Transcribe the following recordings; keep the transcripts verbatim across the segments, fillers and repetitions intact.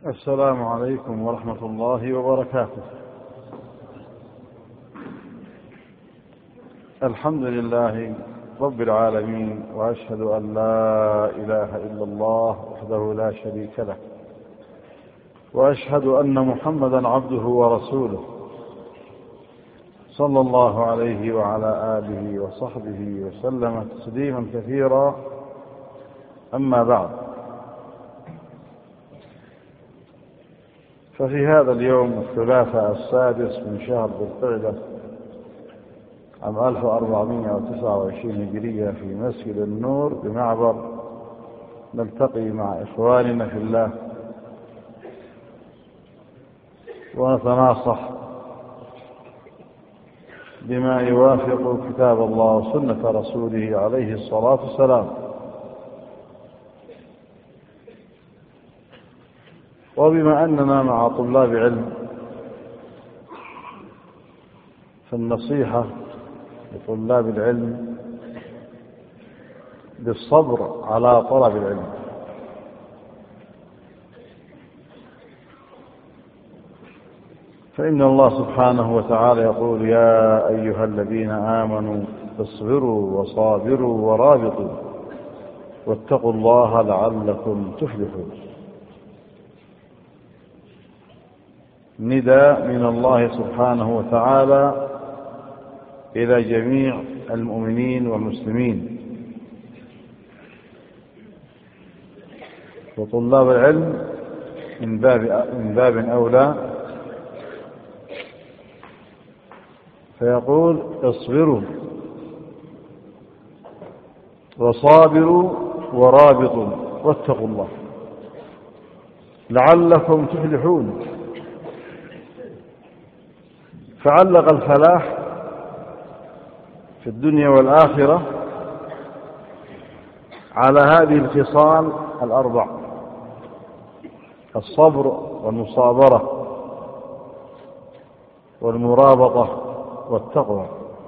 السلام عليكم ورحمة الله وبركاته. الحمد لله رب العالمين، وأشهد أن لا إله إلا الله وحده لا شريك له، وأشهد أن محمدا عبده ورسوله صلى الله عليه وعلى آله وصحبه وسلم تسليما كثيرا. أما بعد، ففي هذا اليوم الثلاثاء السادس من شهر ذي القعدة عام ألف وأربعمائة وتسعة وعشرين هجرية في مسجد النور بمعبر نلتقي مع إخواننا في الله ونتناصح بما يوافق كتاب الله وسنة رسوله عليه الصلاة والسلام. وبما أننا مع طلاب علم، فالنصيحة لطلاب العلم بالصبر على طلب العلم. فإن الله سبحانه وتعالى يقول: يا أيها الذين آمنوا اصبروا وصابروا ورابطوا واتقوا الله لعلكم تفلحون. نداء من الله سبحانه وتعالى إلى جميع المؤمنين والمسلمين، وطلاب العلم من باب من باب أولى، فيقول: اصبروا وصابروا ورابطوا واتقوا الله لعلكم تفلحون. فعلق الفلاح في الدنيا والآخرة على هذه الخصال الأربع: الصبر والمصابرة والمرابطة والتقوى.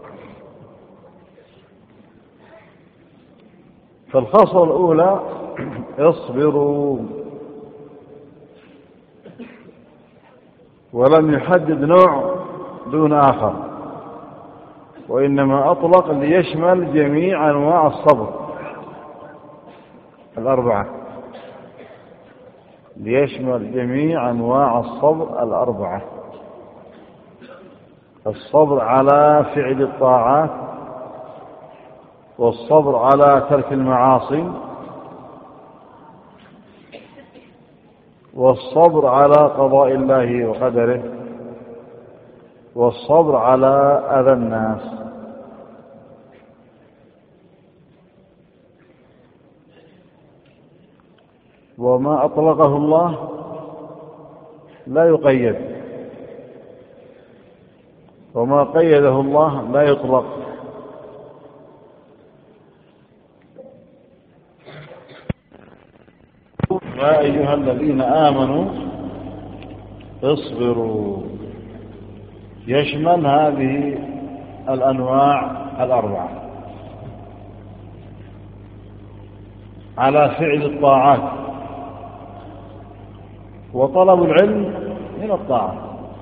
فالخصلة الأولى: اصبروا، ولم يحدد نوع دون آخر، وإنما أطلق ليشمل جميع أنواع الصبر الأربعة، ليشمل جميع أنواع الصبر الأربعة: الصبر على فعل الطاعات، والصبر على ترك المعاصي، والصبر على قضاء الله وقدره، والصبر على أذى الناس. وما أطلقه الله لا يقيد، وما قيده الله لا يطلق. يا أيها الذين آمنوا اصبروا، يشمل هذه الأنواع الأربعة: على فعل الطاعات، وطلب العلم من الطاعة،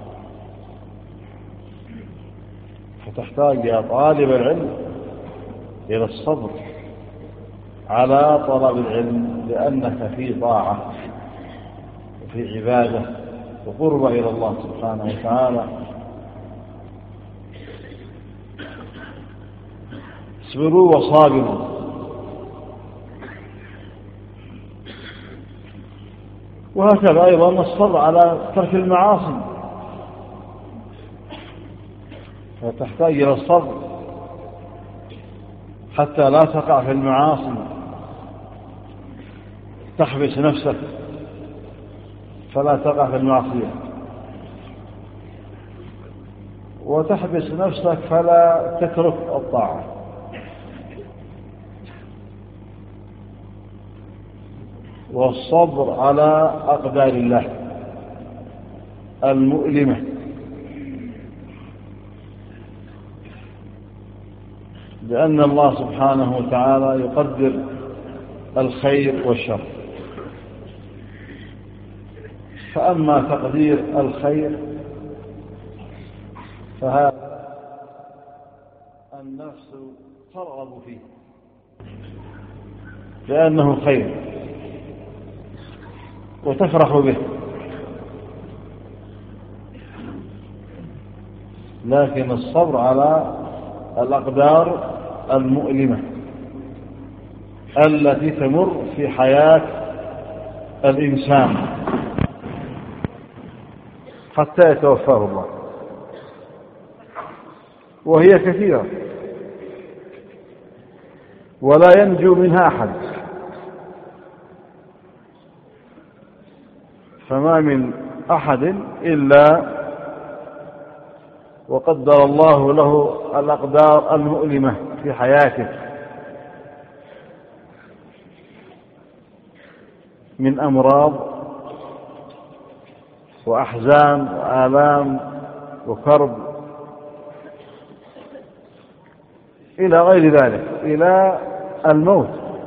فتحتاج يا طالب العلم إلى الصبر على طلب العلم، لأنك في طاعة وفي عبادة وقرب إلى الله سبحانه وتعالى. اصبروا وصابروا، وهكذا أيضا الصبر على ترك المعاصي، فتحتاج إلى الصبر حتى لا تقع في المعاصي، تحبس نفسك فلا تقع في المعصية، وتحبس نفسك فلا تترك الطاعة. والصبر على أقدار الله المؤلمة، لأن الله سبحانه وتعالى يقدر الخير والشر، فأما تقدير الخير فهذا النفس ترغب فيه لأنه خير وتفرح به، لكن الصبر على الأقدار المؤلمة التي تمر في حياة الإنسان حتى يتوفاه الله، وهي كثيرة ولا ينجو منها أحد. فما من أحد إلا وقدر الله له الأقدار المؤلمة في حياته من أمراض وأحزان وآلام وكرب إلى غير ذلك، إلى الموت،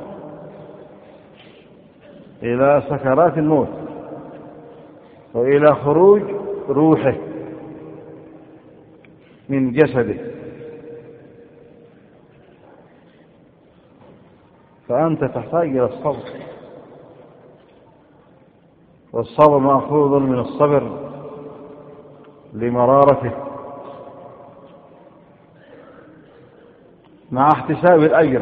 إلى سكرات الموت، وإلى خروج روحه من جسده. فأنت تحتاج إلى الصبر، والصبر مأخوذ من الصبر لمرارته مع احتساب الأجر.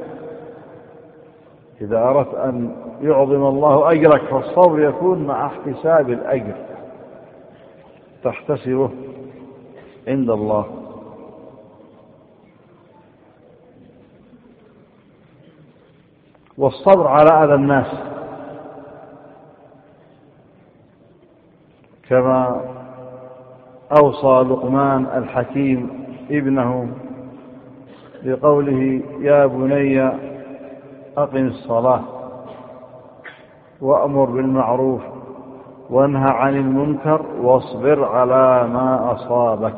إذا أردت أن يعظم الله أجرك فالصبر يكون مع احتساب الأجر، تحتسبه عند الله. والصبر على أذى الناس كما أوصى لقمان الحكيم ابنه بقوله: يا بني أقم الصلاة وأمر بالمعروف وانهى عن المنكر واصبر على ما أصابك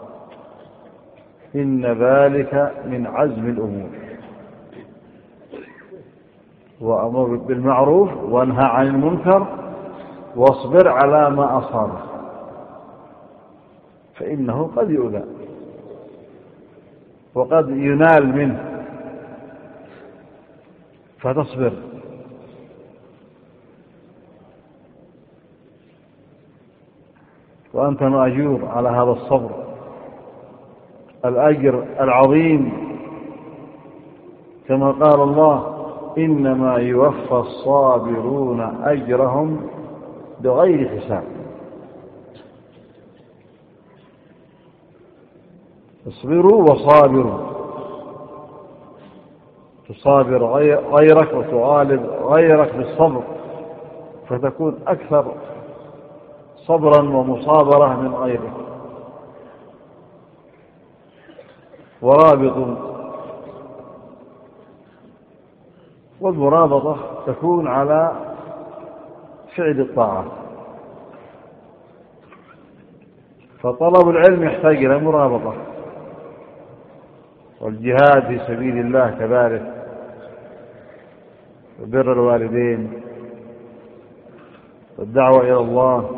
إن ذلك من عزم الأمور. وأمر بالمعروف وانهى عن المنكر واصبر على ما أصابك، فإنه قد يؤذى وقد ينال منه فتصبر. وأنت مأجور على هذا الصبر الأجر العظيم، كما قال الله: إنما يوفى الصابرون أجرهم بغير حساب. اصبروا وصابروا، تصابر غيرك وتغالب غيرك بالصبر فتكون أكثر صبرا ومصابرة من غيرك. ورابط، والمرابطة تكون على فعل الطاعات، فطلب العلم يحتاج إلى مرابطة، والجهاد في سبيل الله كذلك، وبر الوالدين والدعوة إلى الله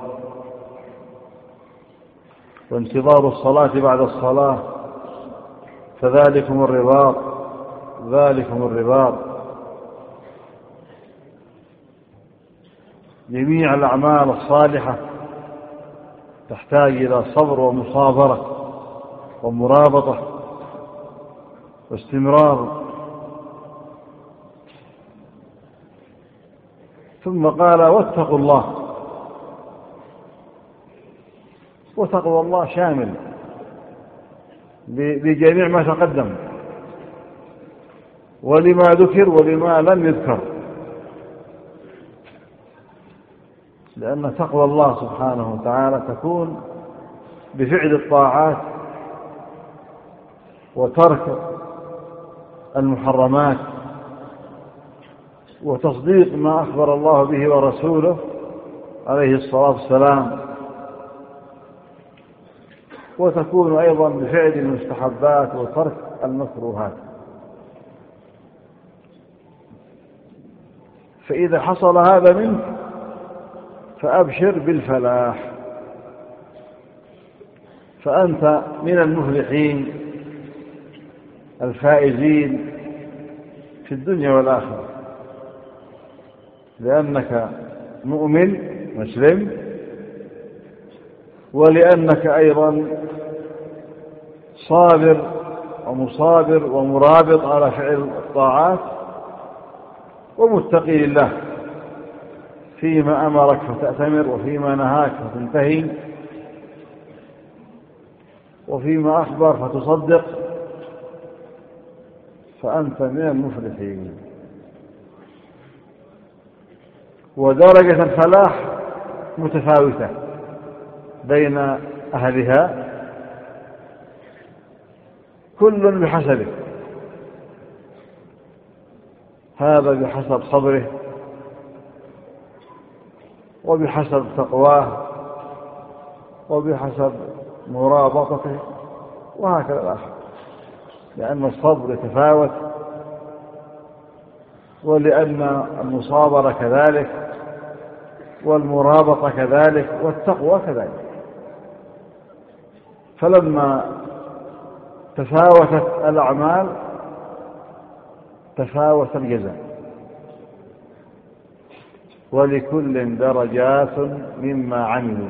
وانتظار الصلاة بعد الصلاة، فذلكم الرباط ذلكم الرباط. جميع الأعمال الصالحة تحتاج إلى صبر ومصابرة ومرابطة واستمرار. ثم قال: واتقوا الله. وتقوى الله شامل بجميع ما تقدم ولما ذكر ولما لم يذكر، لأن تقوى الله سبحانه وتعالى تكون بفعل الطاعات وترك المحرمات وتصديق ما أخبر الله به ورسوله عليه الصلاة والسلام، وتكون أيضا بفعل المستحبات وترك المكروهات. فإذا حصل هذا منك فأبشر بالفلاح، فأنت من المفلحين الفائزين في الدنيا والآخرة، لأنك مؤمن مسلم، ولأنك أيضا صابر ومصابر ومرابط على فعل الطاعات، ومتقي لله فيما أمرك فتأتمر، وفيما نهاك فتنتهي، وفيما أخبر فتصدق، فأنت من المفلحين. ودرجة الفلاح متفاوتة بين أهلها، كل بحسبه، هذا بحسب صبره وبحسب تقواه وبحسب مرابطته، وهكذا الآخر، لأن الصبر يتفاوت، ولأن المصابرة كذلك، والمرابطة كذلك، والتقوى كذلك. فلما تفاوتت الأعمال تفاوت الجزاء، ولكل درجات مما عملوا،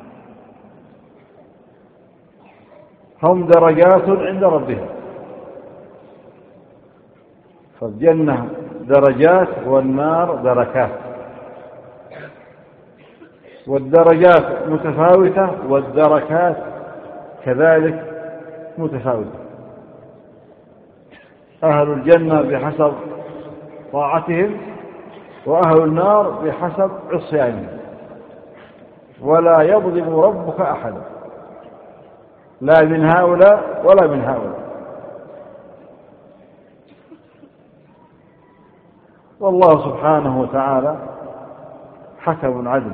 هم درجات عند ربهم، فالجنة درجات والنار دركات، والدرجات متفاوتة والدركات كذلك متفاوتة. أهل الجنة بحسب طاعتهم، وأهل النار بحسب عصيانهم، ولا يظلم ربك أحدا، لا من هؤلاء ولا من هؤلاء. والله سبحانه وتعالى حكم عدل،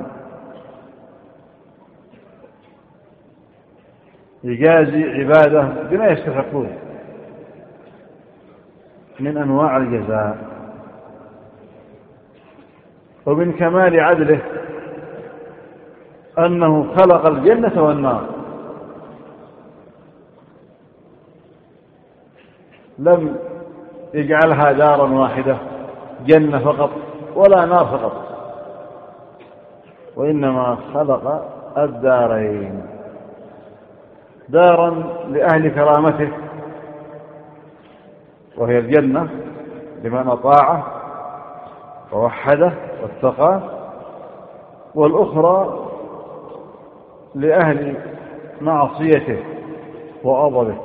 يجازي عباده بما يستحقون من أنواع الجزاء. ومن كمال عدله أنه خلق الجنة والنار، لم يجعلها دارا واحدة، جنة فقط ولا نار فقط، وإنما خلق الدارين، دارا لأهل كرامته وهي الجنة لمن أطاعه ووحده واتقاه، والأخرى لأهل معصيته وغضبه.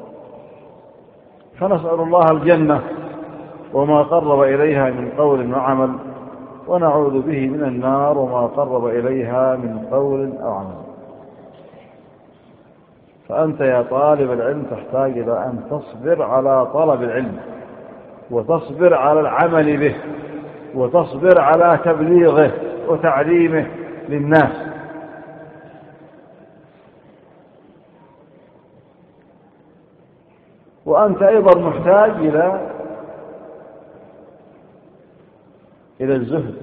فنسأل الله الجنة وما قرب إليها من قول وعمل، ونعوذ به من النار وما قرب إليها من قول أو عمل. فأنت يا طالب العلم تحتاج إلى أن تصبر على طلب العلم، وتصبر على العمل به، وتصبر على تبليغه وتعليمه للناس. وأنت أيضا محتاج إلى إلى الزهد،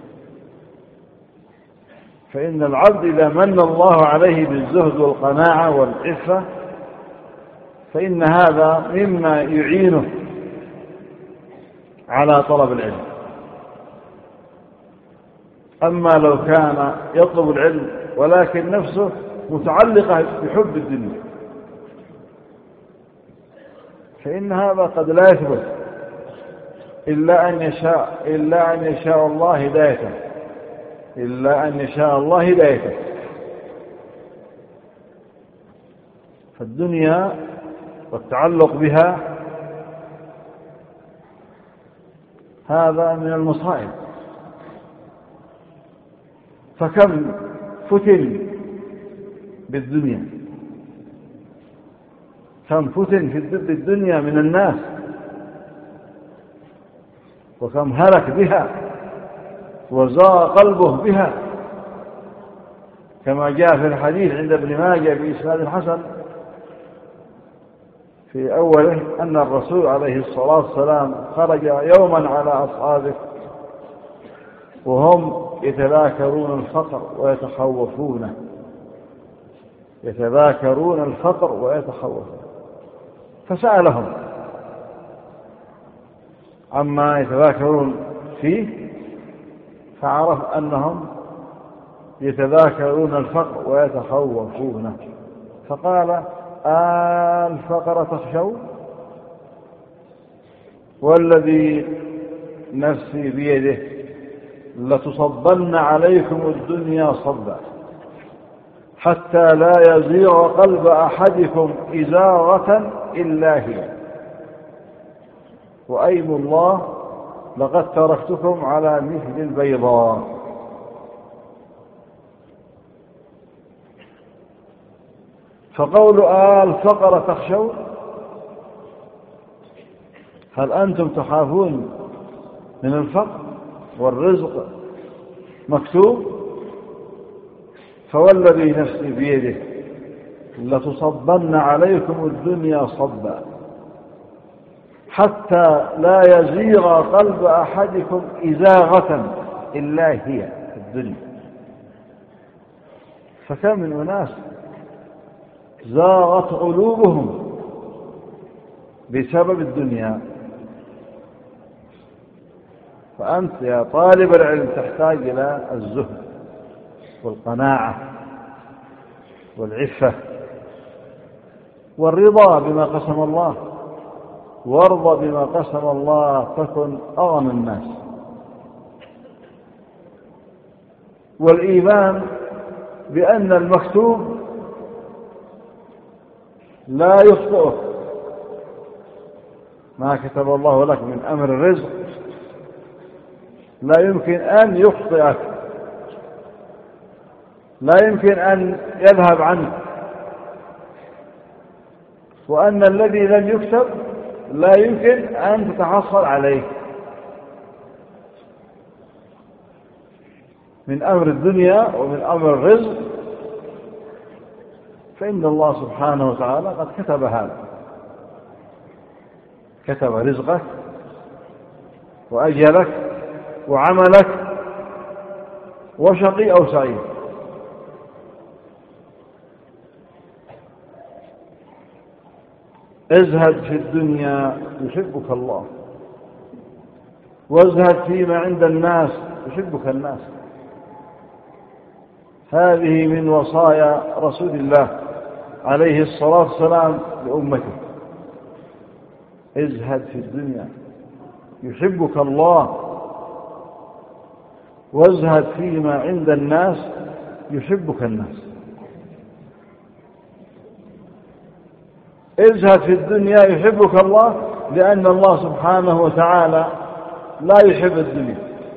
فإن العبد إذا من الله عليه بالزهد والقناعة والعفة فإن هذا مما يعينه على طلب العلم. أما لو كان يطلب العلم ولكن نفسه متعلقة بحب الدنيا فإن هذا قد لا يثبت إلا أن يشاء إلا أن يشاء الله هدايته إلا أن يشاء الله هدايته. فالدنيا والتعلق بها هذا من المصائب. فكم فتن بالدنيا، كم فتن في الدنيا من الناس، وكم هلك بها وزاغ قلبه بها، كما جاء في الحديث عند ابن ماجه بإسناد حسن في أوله أن الرسول عليه الصلاة والسلام خرج يوما على أصحابه وهم يتذاكرون الفقر ويتخوفونه يتذاكرون الفقر ويتخوفونه فسألهم عما يتذاكرون فيه فعرف أنهم يتذاكرون الفقر ويتخوفونه فقال الفقر تخشون والذي نفسي بيده لتصبن عليكم الدنيا صبا حتى لا يزيغ قلب أحدكم إزاغة إلا هي وأيم الله لقد تركتكم على مثل البيضاء. فقول الفقر تخشون هل أنتم تخافون من الفقر والرزق مكتوب؟ فوالذي نفسي بيده لتصبن عليكم الدنيا صبا حتى لا يزيغ قلب أحدكم إزاغة إلا هي الدنيا. فكم من أناس زاغت قلوبهم بسبب الدنيا. فأنت يا طالب العلم تحتاج إلى الزهد والقناعة والعفة والرضا بما قسم الله. وارضى بما قسم الله تكن أغنى الناس. والإيمان بأن المكتوب لا يخطئه. ما كتب الله لك من أمر الرزق لا يمكن أن يخطئك، لا يمكن أن يذهب عنك. وأن الذي لم يكتب لا يمكن أن تتحصل عليه من أمر الدنيا ومن أمر الرزق. فإن الله سبحانه وتعالى قد كتب هذا، كتب رزقك وأجلك وعملك وشقي أو سعيد. ازهد في الدنيا يحبك الله، وازهد فيما عند الناس يحبك الناس. هذه من وصايا رسول الله عليه الصلاة والسلام لأمته. ازهد في الدنيا يحبك الله، وازهد فيما عند الناس يحبك الناس. ازهد في الدنيا يحبك الله لأن الله سبحانه وتعالى لا يحب الدنيا،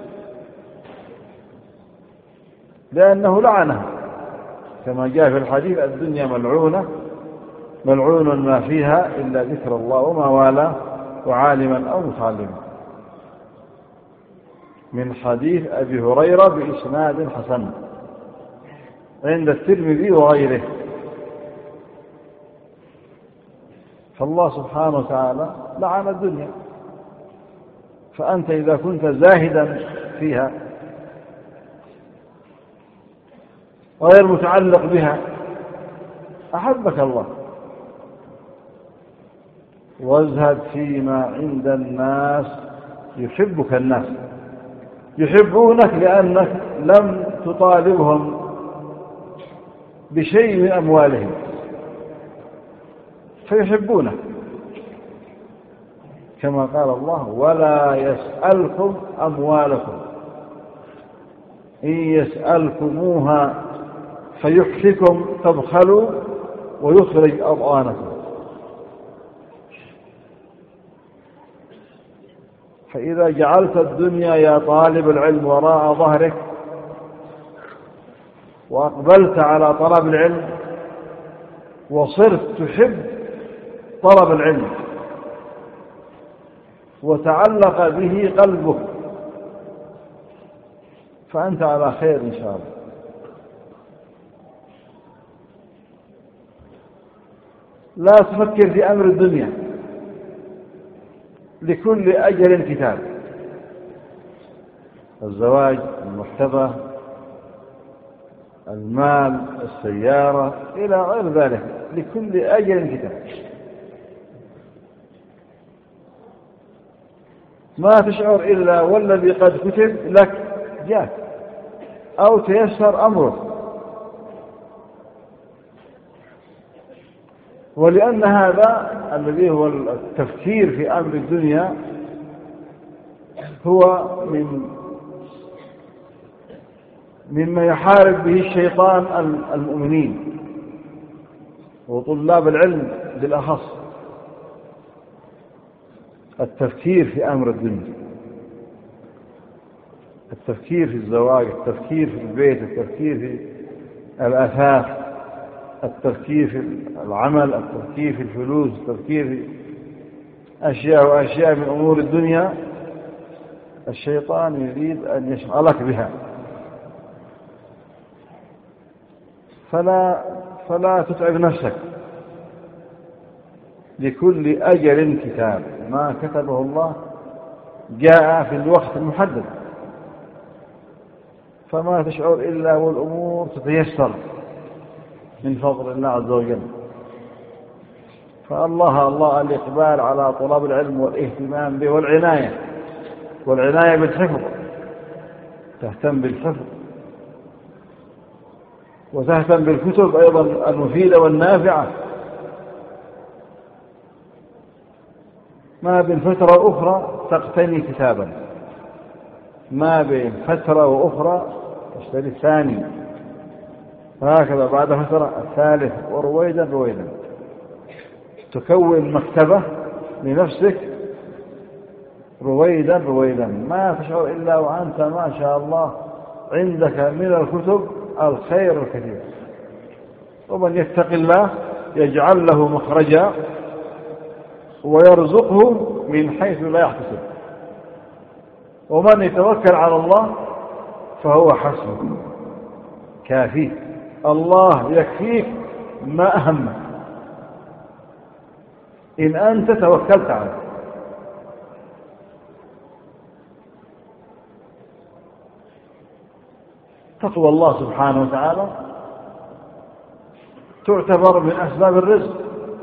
لأنه لعنها كما جاء في الحديث: الدنيا ملعونة ملعون ما فيها إلا ذكر الله وما والاه وعالما أو متعلما، من حديث أبي هريرة بإسناد حسن عند الترمذي وغيره. فالله سبحانه وتعالى لعن الدنيا، فأنت إذا كنت زاهدا فيها غير متعلق بها أحبك الله. وازهد فيما عند الناس يحبك الناس. يحبونك لأنك لم تطالبهم بشيء من أموالهم فيحبونك، كما قال الله: ولا يسألكم أموالكم إن يسألكموها فيحفكم تبخلوا ويخرج أضغانكم. فإذا جعلت الدنيا يا طالب العلم وراء ظهرك وأقبلت على طلب العلم وصرت تحب طلب العلم وتعلق به قلبك فأنت على خير إن شاء الله. لا تفكر في أمر الدنيا، لكل أجل كتاب. الزواج، المرتبة، المال، السيارة، إلى غير ذلك، لكل أجل كتاب. ما تشعر إلا والذي قد كتب لك جاء أو تيسر أمره. ولأن هذا الذي هو التفكير في أمر الدنيا هو من مما يحارب به الشيطان المؤمنين وطلاب العلم بالأخص، التفكير في أمر الدنيا، التفكير في الزواج، التفكير في البيت، التفكير في الأثاث، التفكير في العمل، التفكير في الفلوس، التفكير في أشياء وأشياء من أمور الدنيا. الشيطان يريد أن يشغلك بها، فلا فلا تتعب نفسك، لكل أجل كتاب، ما كتبه الله جاء في الوقت المحدد، فما تشعر إلا والأمور تتيسر من فضل الله عز وجل. فالله الله الإقبال على طلاب العلم والاهتمام به والعناية والعناية بالحفظ، تهتم بالحفظ وتهتم بالكتب أيضا المفيدة والنافعة. ما بين فترة وأخرى تقتني كتابا، ما بين فترة وأخرى تشتري الثاني، هكذا بعد فترة الثالث، ورويدا رويدا تكون مكتبة لنفسك رويدا رويدا، ما تشعر إلا وأنت ما شاء الله عندك من الكتب الخير الكثير. ومن يتق الله يجعل له مخرجا ويرزقه من حيث لا يحتسب، ومن يتوكل على الله فهو حسبه كافيه. الله يكفيك ما أهمك إن أنت توكلت عليه. تقوى الله سبحانه وتعالى تعتبر من أسباب الرزق،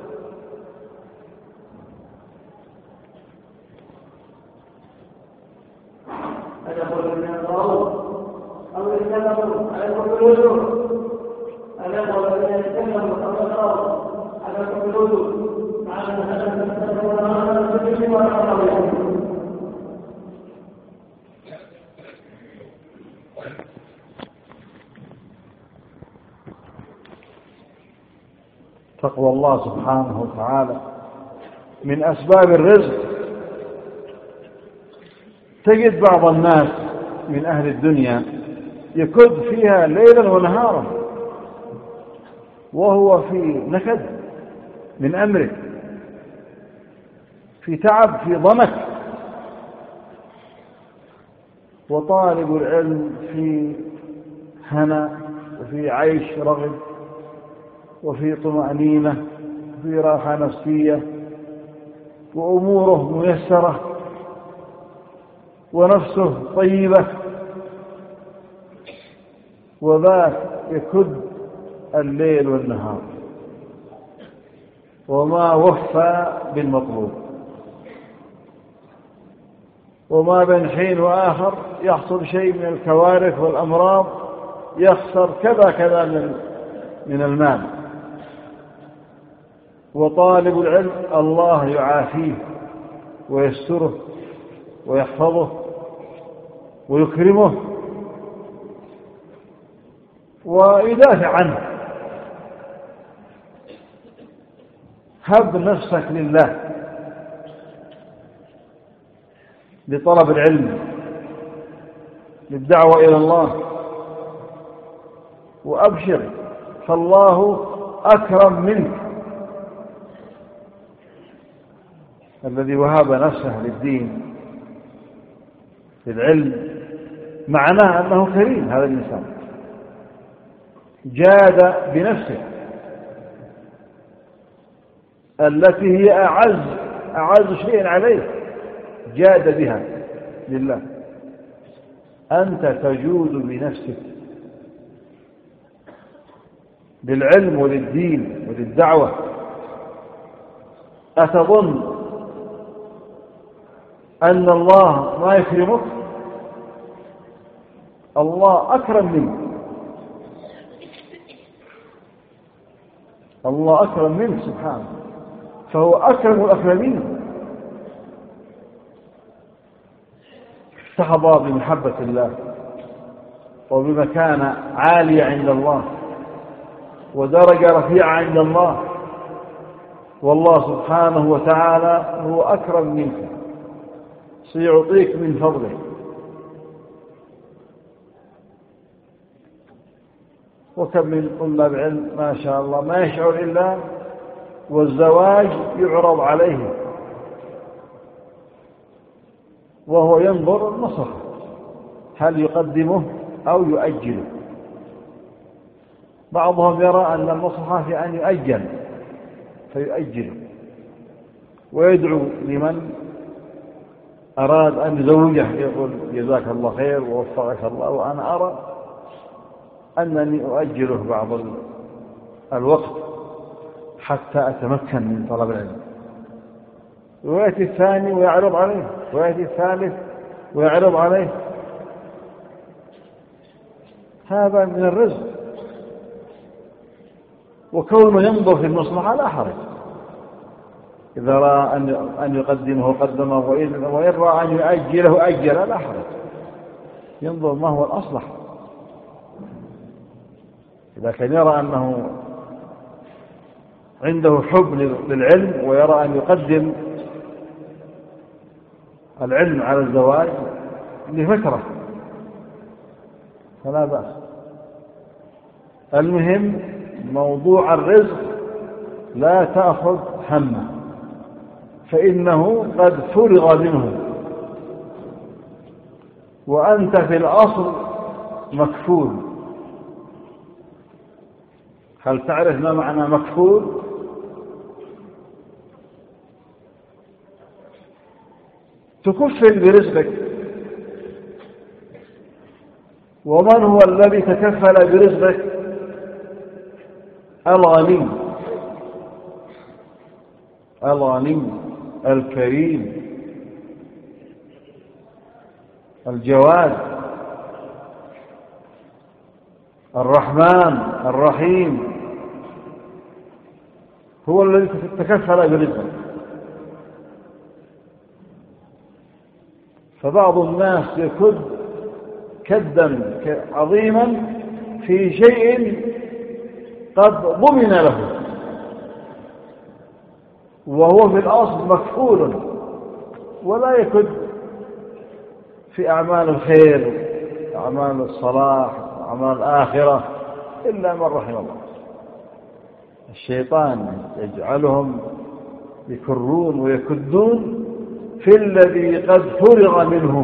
تقوى الله سبحانه وتعالى من أسباب الرزق. تجد بعض الناس من أهل الدنيا يكد فيها ليلا ونهارا وهو في نكد من أمره، في تعب، في ضنك. وطالب العلم في هنا وفي عيش رغد وفي طمأنينة وفي راحة نفسية وأموره ميسرة ونفسه طيبة، وذاك يكد الليل والنهار وما وفى بالمطلوب، وما بين حين وآخر يحصل شيء من الكوارث والأمراض، يخسر كذا كذا من من المال. وطالب العلم الله يعافيه ويستره ويحفظه ويكرمه ويدافع عنه. هب نفسك لله لطلب العلم، للدعوة إلى الله، وأبشر فالله أكرم منك. الذي وهب نفسه للدين للعلم معناه أنه كريم. هذا الإنسان جاد بنفسه التي هي أعز أعز شيء عليه، جاد بها لله. أنت تجود بنفسك للعلم وللدين وللدعوة، أتظن أن الله ما يكرمك؟ الله أكرم منك، الله أكرم منك سبحانه، فهو أكرم الأكرمين. تحظى بمحبة الله وبمكانة عالية عند الله ودرجة رفيعة عند الله، والله سبحانه وتعالى هو أكرم منك، سيعطيك من فضله. وكم من طلاب علم ما شاء الله ما يشعر إلا والزواج يعرض عليه وهو ينظر النصر هل يقدمه أو يؤجله. بعضهم يرى أن المصلحة في أن يؤجل فيؤجله ويدعو لمن أراد أن يزوجه، يقول جزاك الله خير ووفقك الله، وأنا أرى أنني أؤجله بعض الوقت حتى أتمكن من طلب العلم. ويأتي الثاني ويعرض عليه، ويأتي الثالث ويعرض عليه. هذا من الرزق، وكونه ينظر في المصلحة لا حرج، إذا رأى أن يقدمه قدمه، وإن رأى أن يؤجله أجله لا حرج، ينظر ما هو الأصلح. إذا كان يرى أنه عنده حب للعلم ويرى أن يقدم العلم على الزواج لفترة فلا بأس. المهم موضوع الرزق لا تأخذ همه، فإنه قد فرغ منه، وأنت في الأصل مكفول. هل تعرف ما معنى مكفول؟ تكفل برزقك. ومن هو الذي تكفل برزقك؟ الغني، الغني الكريم الجواد الرحمن الرحيم، هو الذي تكفل برزقك. فبعض الناس يكد كدا عظيما في شيء قد ضمن له، وهو في الأصل مكفول، ولا يكد في أعمال الخير، أعمال الصلاح، أعمال الآخرة، إلا من رحم الله. الشيطان يجعلهم يكرون ويكدون في الذي قد فرغ منه،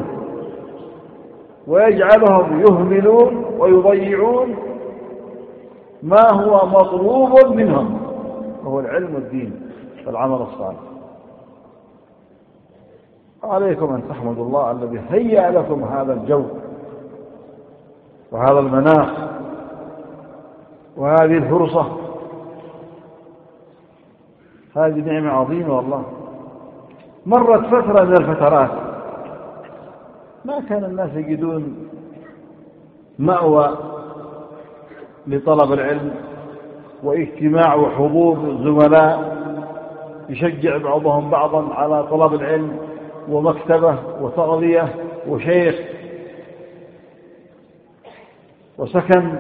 ويجعلهم يهملون ويضيعون ما هو مطلوب منهم، وهو العلم والدين والعمل الصالح. عليكم أن تحمدوا الله الذي هيأ لكم هذا الجو وهذا المناخ وهذه الفرصة. هذه نعمة عظيمة والله. مرت فترة من الفترات ما كان الناس يجدون مأوى لطلب العلم واجتماع وحضور زملاء يشجع بعضهم بعضا على طلب العلم، ومكتبة وتغذية وشيخ وسكن.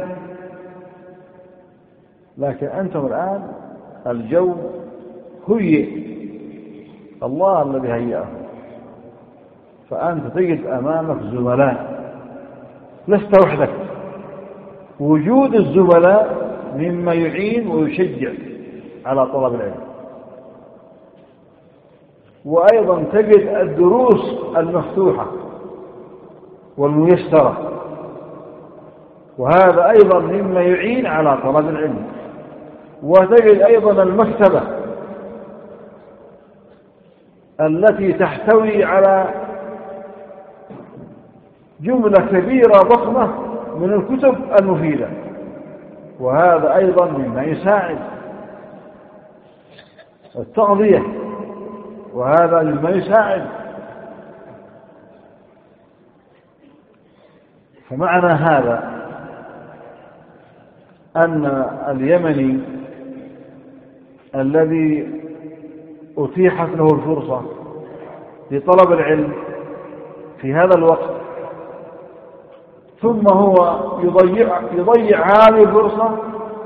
لكن أنتم الآن الجو هيئ، الله الذي هيئه، فأنت تجد أمامك زملاء، لست وحدك. وجود الزملاء مما يعين ويشجع على طلب العلم. وأيضا تجد الدروس المفتوحة والميسرة، وهذا أيضا مما يعين على طلب العلم. وتجد أيضا المكتبة التي تحتوي على جملة كبيرة ضخمة من الكتب المفيدة، وهذا أيضا مما يساعد التغذية، وهذا مما يساعد. فمعنى هذا أن اليمني الذي أتيحت له الفرصة لطلب العلم في هذا الوقت ثم هو يضيع, يضيع هذه الفرصة،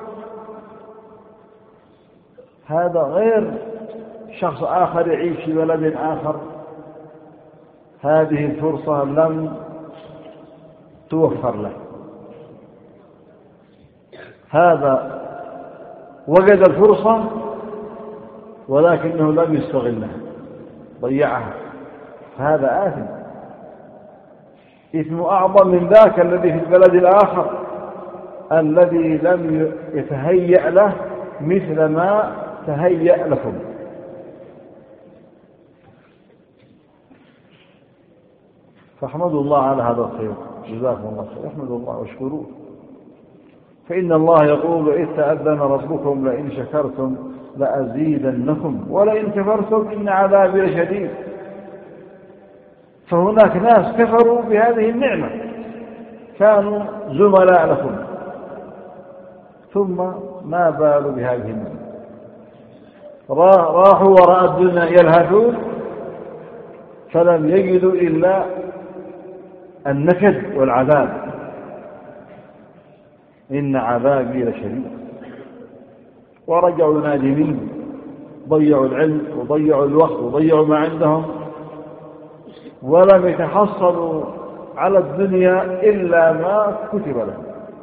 هذا غير شخص آخر يعيش في بلد آخر هذه الفرصة لم توفر له. هذا وجد الفرصة ولكنه لم يستغلها، ضيعها، فهذا آثم، إثم أعظم من ذاك الذي في البلد الآخر الذي لم يتهيأ له مثل ما تهيأ لكم. فاحمدوا الله على هذا الخير، جزاكم الله خير، احمدوا الله واشكروه. فإن الله يقول إذ تأذن ربكم لئن شكرتم لأزيدنكم ولئن كفرتم إن عذابي لشديد. فهناك ناس كفروا بهذه النعمة، كانوا زملاء لكم ثم ما بالوا بهذه النعمة، راحوا وراء الدنيا يلهثون فلم يجدوا إلا النكد والعذاب. إن عذابي لشديد. ورجعوا نادمين، ضيعوا العلم وضيعوا الوقت وضيعوا ما عندهم، ولم يتحصلوا على الدنيا إلا ما كتب لهم.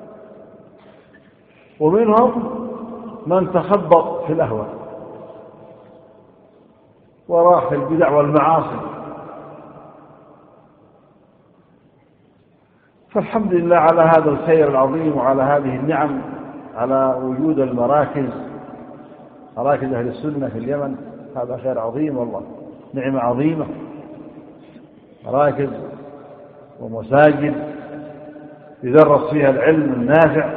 ومنهم من تخبط في الأهواء وراح في البدع والمعاصي. فالحمد لله على هذا الخير العظيم وعلى هذه النعم، على وجود المراكز، مراكز أهل السنة في اليمن، هذا خير عظيم والله، نعمة عظيمة. مراكز ومساجد يدرس فيها العلم النافع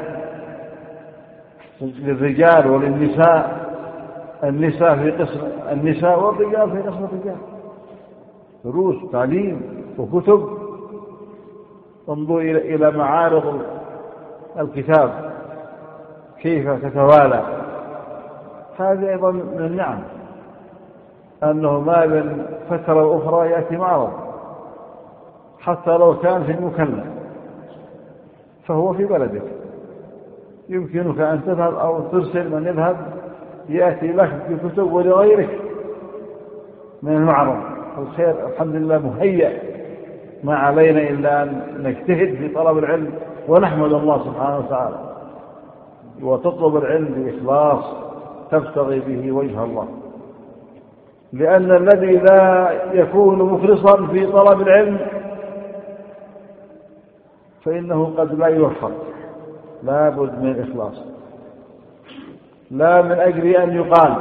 للرجال وللنساء، النساء في قسم النساء والرجال في قسم الرجال، دروس تعليم وكتب. انظروا إلى معارض الكتاب كيف تتوالى. هذه أيضا من النعم، أنه ما بين فترة وأخرى يأتي معرض حتى لو كان في المكلف فهو في بلدك، يمكنك أن تذهب أو ترسل من يذهب يأتي لك بكتب ولغيرك من المعرض. الخير الحمد لله مهيأ، ما علينا إلا أن نجتهد في طلب العلم ونحمد الله سبحانه وتعالى، وتطلب العلم بإخلاص تبتغي به وجه الله. لأن الذي لا يكون مخلصا في طلب العلم فإنه قد لا يوفق، لا بد من الإخلاص، لا من أجل أن يقال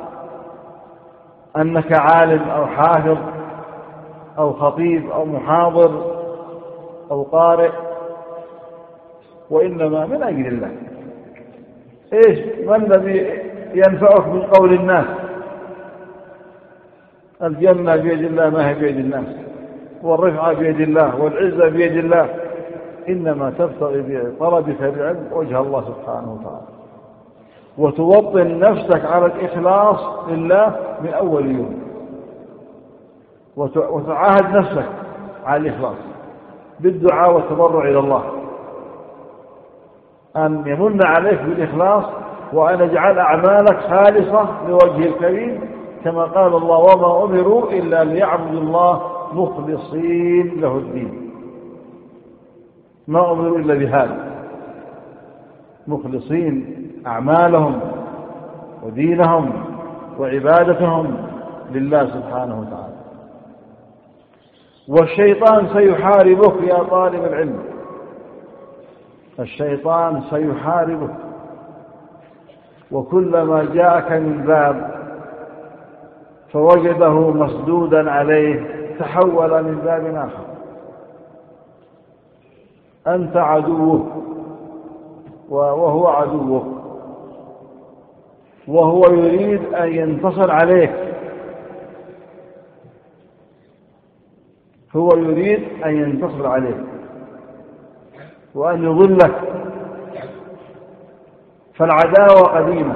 أنك عالم أو حافظ أو خطيب أو محاضر أو قارئ، وإنما من أجل الله. إيش ما الذي ينفعك من قول الناس؟ الجنة بيد الله ما هي بيد الناس، والرفعة بيد الله، والعزة بيد الله. إنما تبتغي بطلبك العلم وجه الله سبحانه وتعالى، وتوطن نفسك على الإخلاص لله من أول يوم، وتعاهد نفسك على الإخلاص بالدعاء والتضرع إلى الله، أن يمن عليك بالإخلاص، وأن يجعل أعمالك خالصة لوجه الكريم، كما قال الله: وما أمروا إلا ليعبدوا الله مخلصين له الدين. ما أمروا إلا بهذا، مخلصين أعمالهم ودينهم وعبادتهم لله سبحانه وتعالى. والشيطان سيحاربك يا طالب العلم، الشيطان سيحاربك، وكلما جاءك من باب فوجده مسدودا عليه تحول من باب آخر. أنت عدوه وهو عدوك، وهو يريد أن ينتصر عليك، هو يريد أن ينتصر عليك وأن يضلك. فالعداوة قديمة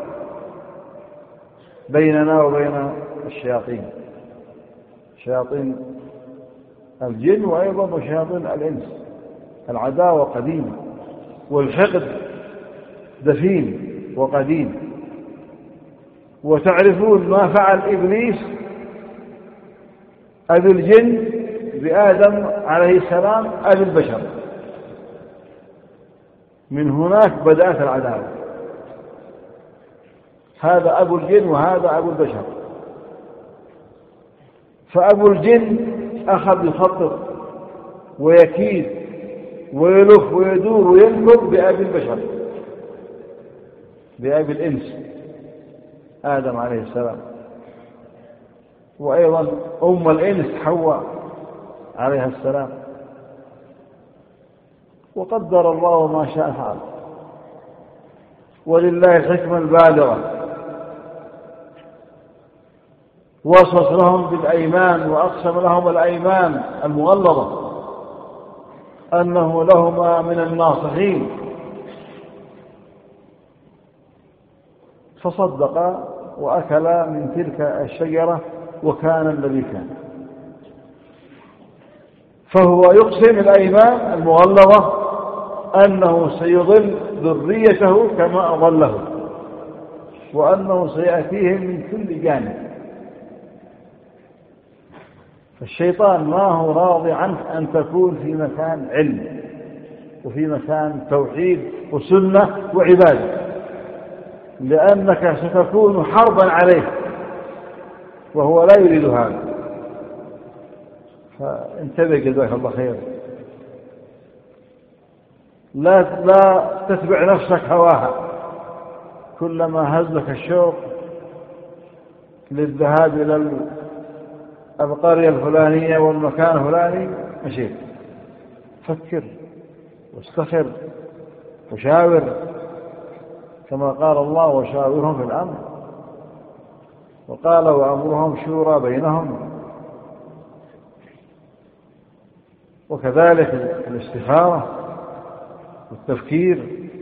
بيننا وبين الشياطين، شياطين الجن وأيضا شياطين الإنس. العداوة قديمة، والحقد دفين وقديم. وتعرفون ما فعل إبليس أبي الجن بآدم عليه السلام أبي البشر. من هناك بدأت العداوة. هذا أبو الجن وهذا أبو البشر. فأبو الجن أخذ يخطط ويكيد ويلف ويدور وينكر بأبي البشر، بأبي الإنس آدم عليه السلام، وأيضا أم الإنس حواء عليها السلام. وقدر الله ما شاء فعل، ولله الحكمة البالغة. وصف لهم بالأيمان وأقسم لهم الأيمان المغلظة أنه لهما من الناصحين، فصدق وأكل من تلك الشجرة وكان الذي كان. فهو يقسم الأيمان المغلظة أنه سيضل ذريته كما أضله، وأنه سيأتيهم من كل جانب. فالشيطان ما هو راضي عنك أن تكون في مكان علم وفي مكان توحيد وسنة وعبادة، لأنك ستكون حربا عليه وهو لا يريد هذا. فانتبه جزاك الله خير، لا لا تتبع نفسك هواها. كلما هزك الشوق للذهاب إلى القرية الفلانية والمكان الفلاني مشيت. فكر واستخر وشاور، كما قال الله وشاورهم في الأمر، وقال وأمرهم شورى بينهم. وكذلك الاستخارة والتفكير.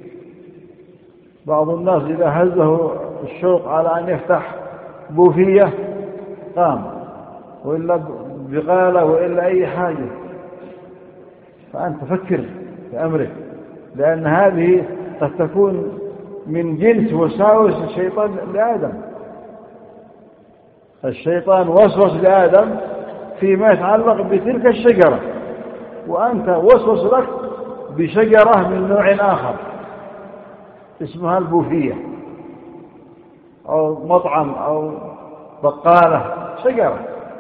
بعض الناس إذا هزه الشوق على أن يفتح بوفية قام، وإلا بقالة وإلا أي حاجة. فأنت فكر في أمرك، لأن هذه قد تكون من جنس وساوس الشيطان لآدم. الشيطان وسوس لآدم فيما يتعلق بتلك الشجرة، وأنت وسوس لك بشجرة من نوع آخر اسمها البوفية أو مطعم أو بقالة، شجرة.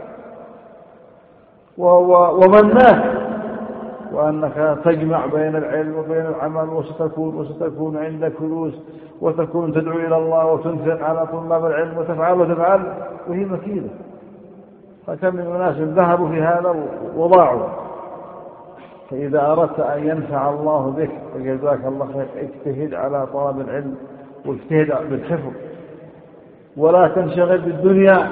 ومناك وأنك تجمع بين العلم وبين العمل، وستكون وستكون عندك فلوس، وتكون تدعو إلى الله وتنفق على طلاب العلم وتفعل وتفعل، وهي مكيدة. فكم من ناس ذهبوا في هذا وضاعوا. فإذا أردت أن ينفع الله بك فجزاك الله خير، اجتهد على طلب العلم واجتهد بالحفظ، ولا تنشغل بالدنيا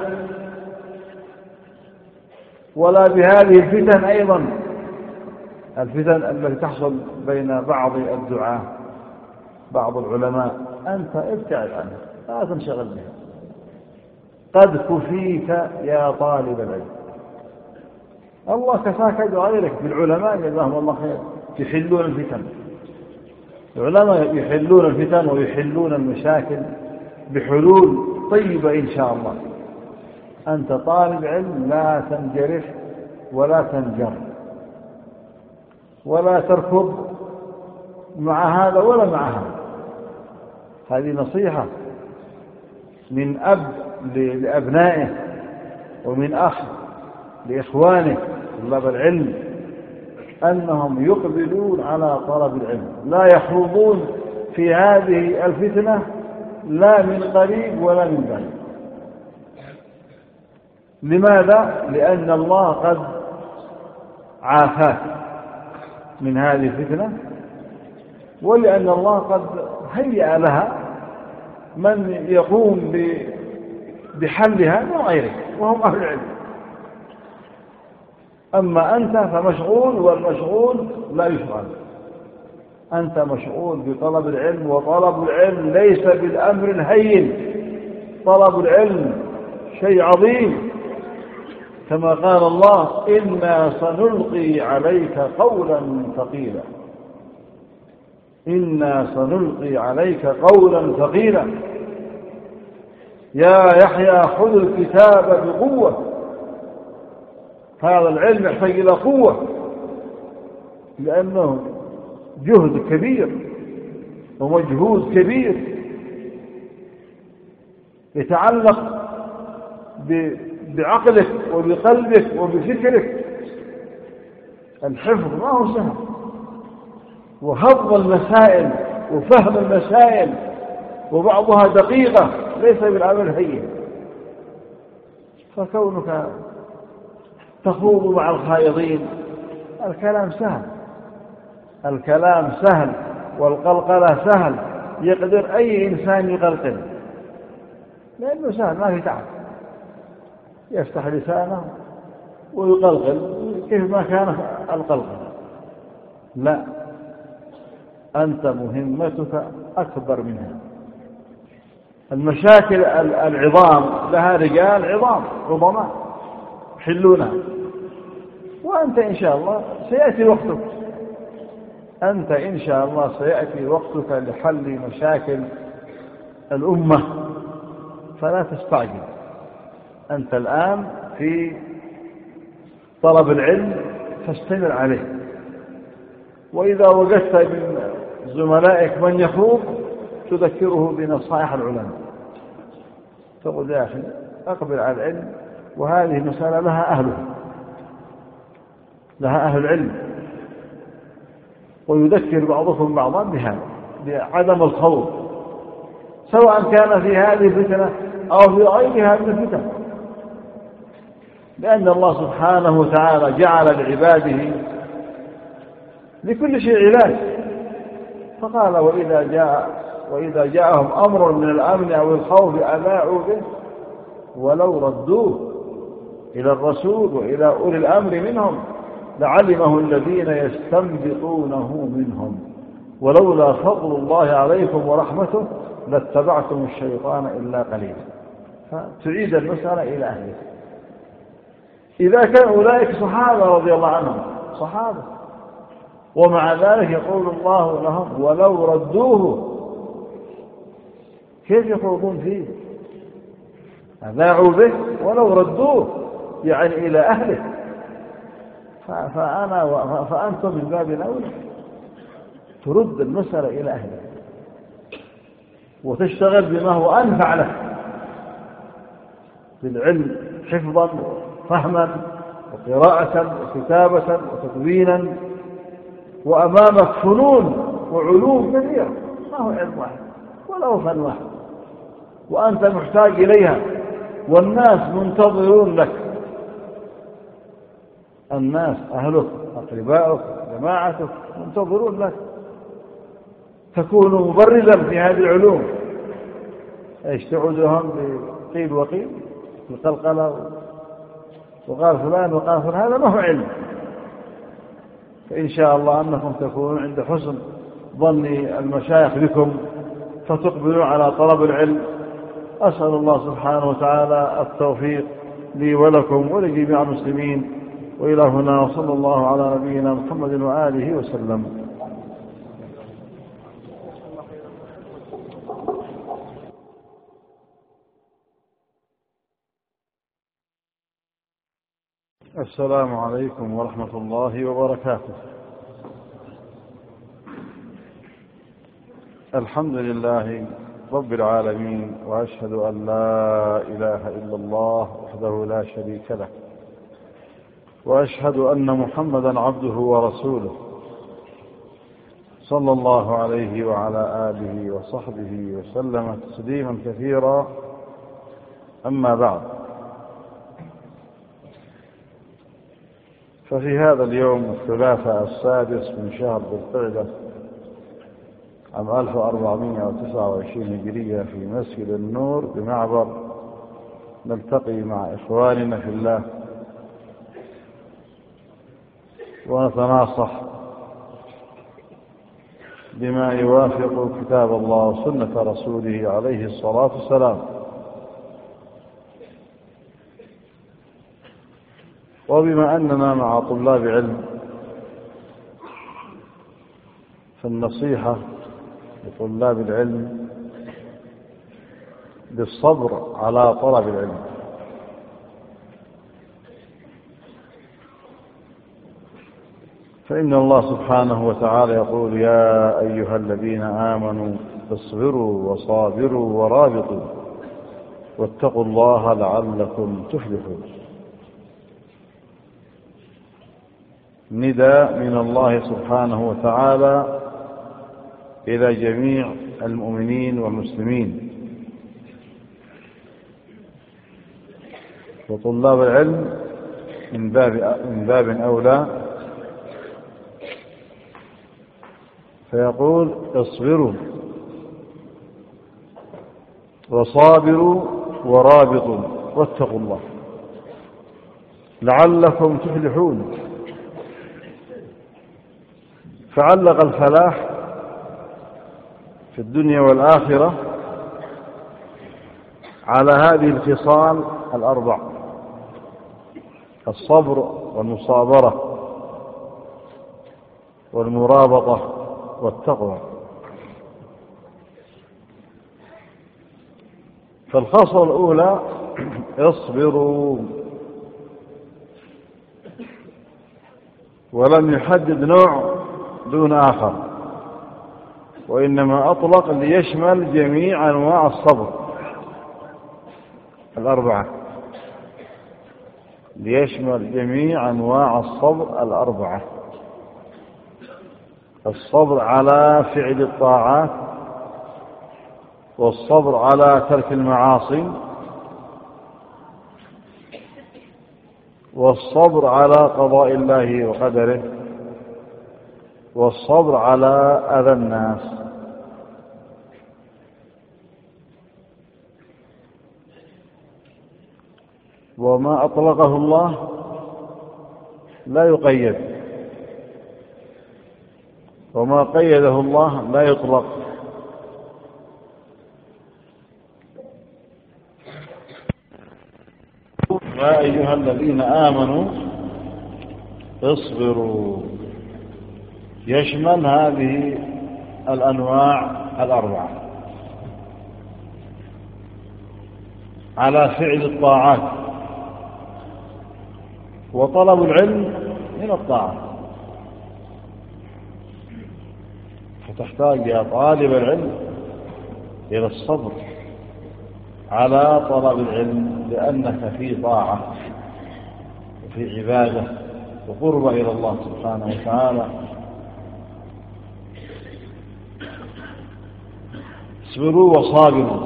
ولا بهذه الفتن. أيضا الفتن التي تحصل بين بعض الدعاة بعض العلماء، أنت ابتعد عنها، لا تنشغل بها. قد كفيك يا طالب العلم. الله كفاك غيرك بالعلماء جزاهم الله خير، يحلون الفتن. العلماء يحلون الفتن ويحلون المشاكل بحلول طيبة إن شاء الله. أنت طالب علم، لا تنجرف ولا تنجر ولا تركض مع هذا ولا مع هذا. هذه نصيحة من أب لأبنائه، ومن أخ لإخوانه طلاب العلم، أنهم يقبلون على طلب العلم، لا يخوضون في هذه الفتنة لا من قريب ولا من بعيد. لماذا؟ لأن الله قد عافاك من هذه الفتنة، ولأن الله قد هيأ لها من يقوم بحلها من غيرك وهم أهل العلم. أما أنت فمشغول، والمشغول لا يشغل. أنت مشغول بطلب العلم، وطلب العلم ليس بالأمر الهين، طلب العلم شيء عظيم، كما قال الله: إنا سنلقي عليك قولا ثقيلا. إنا سنلقي عليك قولا ثقيلا. يا يحيى خذ الكتاب بقوة. هذا العلم يحتاج إلى قوة، لأنه جهد كبير ومجهود كبير يتعلق بعقلك وبقلبك وبفكرك. الحفظ ما هو سهل، وهضم المسائل وفهم المسائل وبعضها دقيقة ليس بالعمل هين. فكونك تخوض مع الخائضين، الكلام سهل، الكلام سهل والقلقلة سهل، يقدر أي إنسان يقلقل لأنه سهل، ما في تعب، يفتح لسانه ويقلقل كيف ما كان القلقل. لا، أنت مهمتك أكبر منها. المشاكل العظام لها رجال عظام عظماء يحلونها، وأنت إن شاء الله سيأتي وقتك، أنت إن شاء الله سيأتي وقتك لحل مشاكل الأمة، فلا تستعجل. أنت الآن في طلب العلم فاستمر عليه، وإذا وجدت من زملائك من يخوض تذكره بنصائح العلماء، تقول: يا أخي أقبل على العلم، وهذه مسألة لها أهلها، لها أهل العلم. ويذكر بعضكم بعضا بهذا، بعدم الخوض، سواء كان في هذه الفتنة أو في غيرها من الفتن، لأن الله سبحانه وتعالى جعل لعباده لكل شيء علاج. فقال: وإذا جاء وإذا جاءهم أمر من الأمن أو الخوف أذاعوا به ولو ردوه إلى الرسول وإلى أولي الأمر منهم لعلمه الذين يستنبطونه منهم ولولا فضل الله عليكم ورحمته لاتبعتم الشيطان إلا قليلا. فتعيد المسألة إلى أهله. إذا كان أولئك صحابة رضي الله عنهم صحابة، ومع ذلك يقول الله لهم: ولو ردوه. كيف يخوضون فيه؟ أذاعوا به ولو ردوه، يعني إلى أهله. فأنا فأنتم من باب الأولى ترد المسألة إلى أهله، وتشتغل بما هو أنفع لك بالعلم، حفظا وفهما وقراءة وكتابة وتدوينا، وأمامك فنون وعلوم كثيرة، ما هو علم واحد ولا هو فن واحد، وأنت محتاج إليها، والناس منتظرون لك. الناس أهلك أقربائك جماعتك منتظرون لك تكون مبرزا في هذه العلوم. ايش تعودهم بقيل وقيل القلقلة وقال فلان وقال فلان، هذا ما هو علم. فإن شاء الله أنكم تكونون عند حسن ظن المشايخ بكم فتقبلوا على طلب العلم. أسأل الله سبحانه وتعالى التوفيق لي ولكم ولجميع المسلمين، وإلى هنا، وصلى الله على نبينا محمد وآله وسلم. السلام عليكم ورحمة الله وبركاته. الحمد لله رب العالمين، وأشهد أن لا إله إلا الله وحده لا شريك له، وأشهد أن محمدا عبده ورسوله، صلى الله عليه وعلى آله وصحبه وسلم تسليما كثيرا. أما بعد، ففي هذا اليوم الثلاثاء السادس من شهر ذي القعدة عام ألف وأربعمائة وتسعة وعشرين هجرية في مسجد النور بمعبر نلتقي مع إخواننا في الله ونتناصح بما يوافق كتاب الله وسنة رسوله عليه الصلاة والسلام. وبما أننا مع طلاب علم فالنصيحة لطلاب العلم بالصبر على طلب العلم، فإن الله سبحانه وتعالى يقول: يا أيها الذين آمنوا اصبروا وصابروا ورابطوا واتقوا الله لعلكم تفلحون. نداء من الله سبحانه وتعالى إلى جميع المؤمنين والمسلمين، وطلاب العلم من باب من باب أولى، فيقول: اصبروا وصابروا ورابطوا واتقوا الله لعلكم تفلحون. فعلق الفلاح في الدنيا والآخرة على هذه الخصال الأربع: الصبر والمصابرة والمرابطة والتقوى. فالخصلة الأولى: اصبروا، ولم يحدد نوع دون آخر، وإنما أطلق ليشمل جميع أنواع الصبر الأربعة، ليشمل جميع أنواع الصبر الأربعة: الصبر على فعل الطاعات، والصبر على ترك المعاصي، والصبر على قضاء الله وقدره، والصبر على أذى الناس. وما أطلقه الله لا يقيد، وما قيده الله لا يطلق. يا أيها الذين آمنوا اصبروا يشمل هذه الأنواع الأربعة: على فعل الطاعات، وطلب العلم من الطاعة، فتحتاج يا طالب العلم إلى الصبر على طلب العلم، لأنك في طاعة وفي عبادة وقرب إلى الله سبحانه وتعالى. اصبروا وصابروا.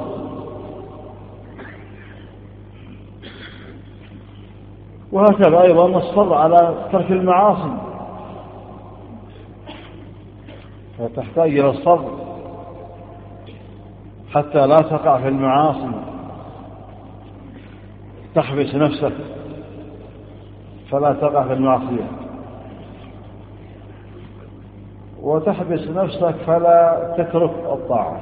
وهكذا أيضا الصبر على ترك المعاصي، فتحتاج إلى الصبر حتى لا تقع في المعاصي، تحبس نفسك فلا تقع في المعصية، وتحبس نفسك فلا تترك الطاعة.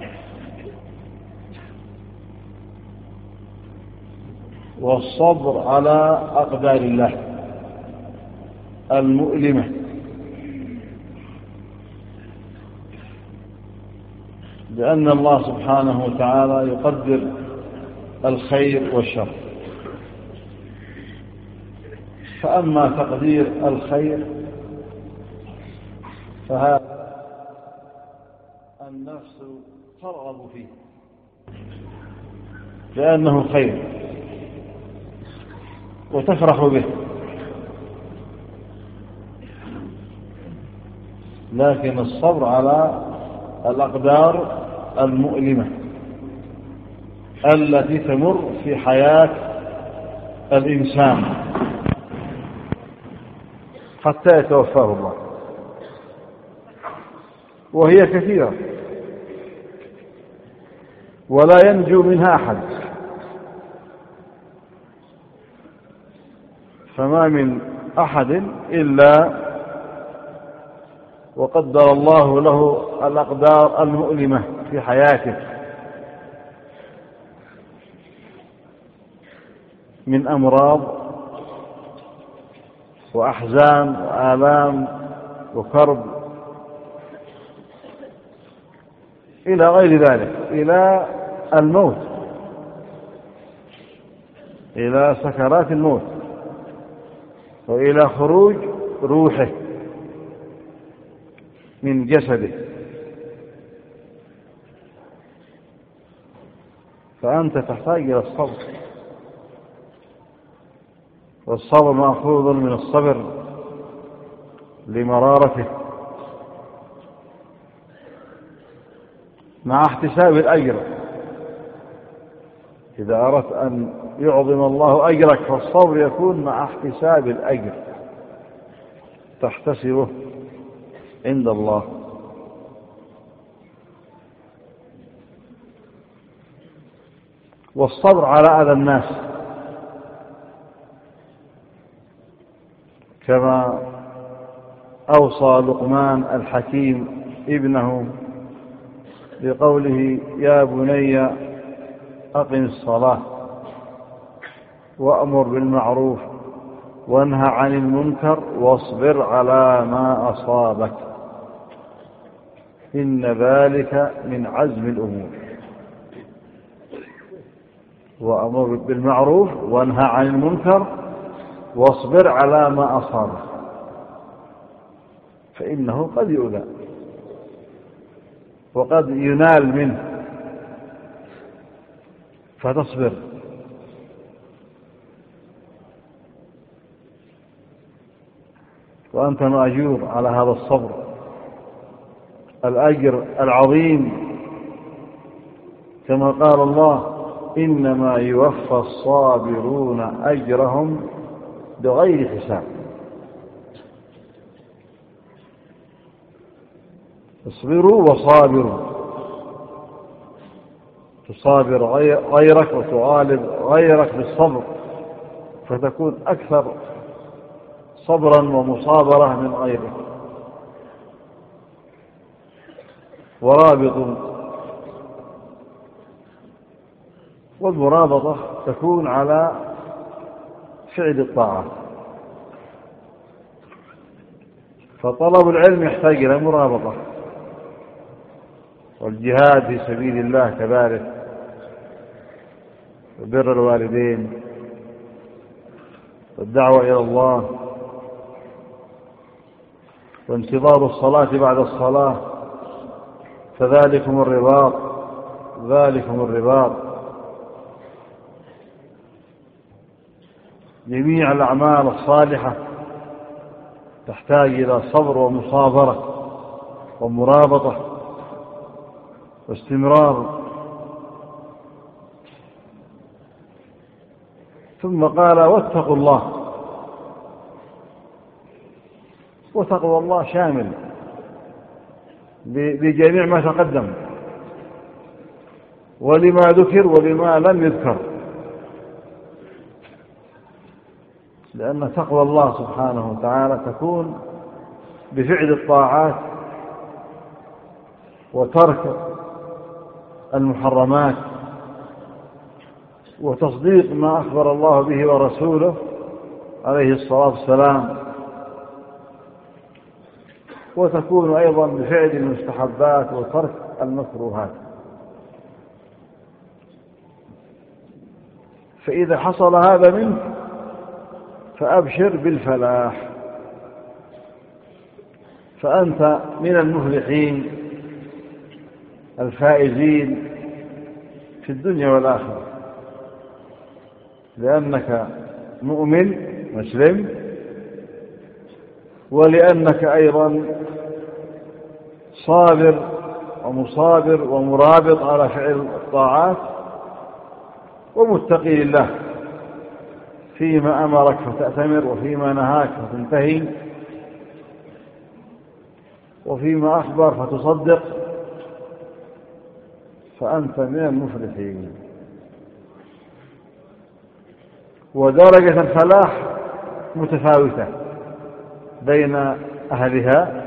والصبر على أقدار الله المؤلمة، لأن الله سبحانه وتعالى يقدر الخير والشر، فأما تقدير الخير فهذا النفس ترغب فيه لأنه خير وتفرح به، لكن الصبر على الأقدار المؤلمة التي تمر في حياة الإنسان حتى يتوفاه الله، وهي كثيرة ولا ينجو منها أحد. فما من أحد إلا وقدر الله له الأقدار المؤلمة في حياته من أمراض وأحزان وآلام وكرب إلى غير ذلك، إلى الموت، إلى سكرات الموت، وإلى خروج روحه من جسده. فأنت تحتاج إلى الصبر، والصبر مأخوذ من الصبر لمرارته، مع احتساب الأجر. إذا أردت أن يعظم الله أجرك فالصبر يكون مع احتساب الأجر، تحتسبه عند الله. والصبر على أذى الناس، كما أوصى لقمان الحكيم ابنه بقوله: يا بني أقم الصلاة وأمر بالمعروف وانهى عن المنكر واصبر على ما أصابك إن ذلك من عزم الأمور. وأمر بالمعروف وانهى عن المنكر واصبر على ما أصابك، فإنه قد يؤذى وقد ينال منه، فتصبر. وأنت مأجور على هذا الصبر الأجر العظيم، كما قال الله: إنما يوفى الصابرون أجرهم بغير حساب. اصبروا وصابروا، تصابر غيرك وتغالب غيرك بالصبر، فتكون أكثر صبرا ومصابرة من غيرك. ورابط، والمرابطة تكون على فعل الطاعة. فطلب العلم يحتاج إلى مرابطة، والجهاد في سبيل الله كذلك، وبر الوالدين، والدعوة إلى الله، وانتظار الصلاة بعد الصلاة، فذلكم الرباط ذلكم الرباط. جميع الأعمال الصالحة تحتاج إلى صبر ومصابرة ومرابطة واستمرار. ثم قال: واتقوا الله. وتقوى الله شامل بجميع ما تقدم، ولما ذكر ولما لم يذكر، لأن تقوى الله سبحانه وتعالى تكون بفعل الطاعات وترك المحرمات وتصديق ما أخبر الله به ورسوله عليه الصلاة والسلام، وتكون أيضا بفعل المستحبات وترك المكروهات. فإذا حصل هذا منك فأبشر بالفلاح، فأنت من المفلحين الفائزين في الدنيا والآخرة، لأنك مؤمن مسلم، ولأنك أيضا صابر ومصابر ومرابط على فعل الطاعات، ومتقي لله فيما أمرك فتأتمر وفيما نهاك فتنتهي، وفيما أخبر فتصدق فأنت من المفلحين. ودرجة الفلاح متفاوتة بين أهلها،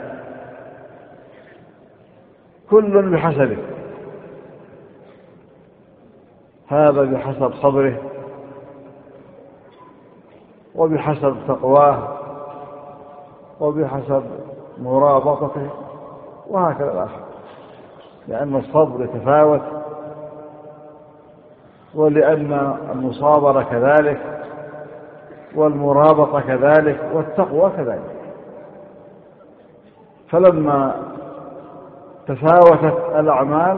كل بحسبه، هذا بحسب صبره وبحسب تقواه وبحسب مرابطته وهكذا الآخر، لأن الصبر يتفاوت ولأن المصابرة كذلك والمرابطة كذلك والتقوى كذلك. فلما تفاوتت الأعمال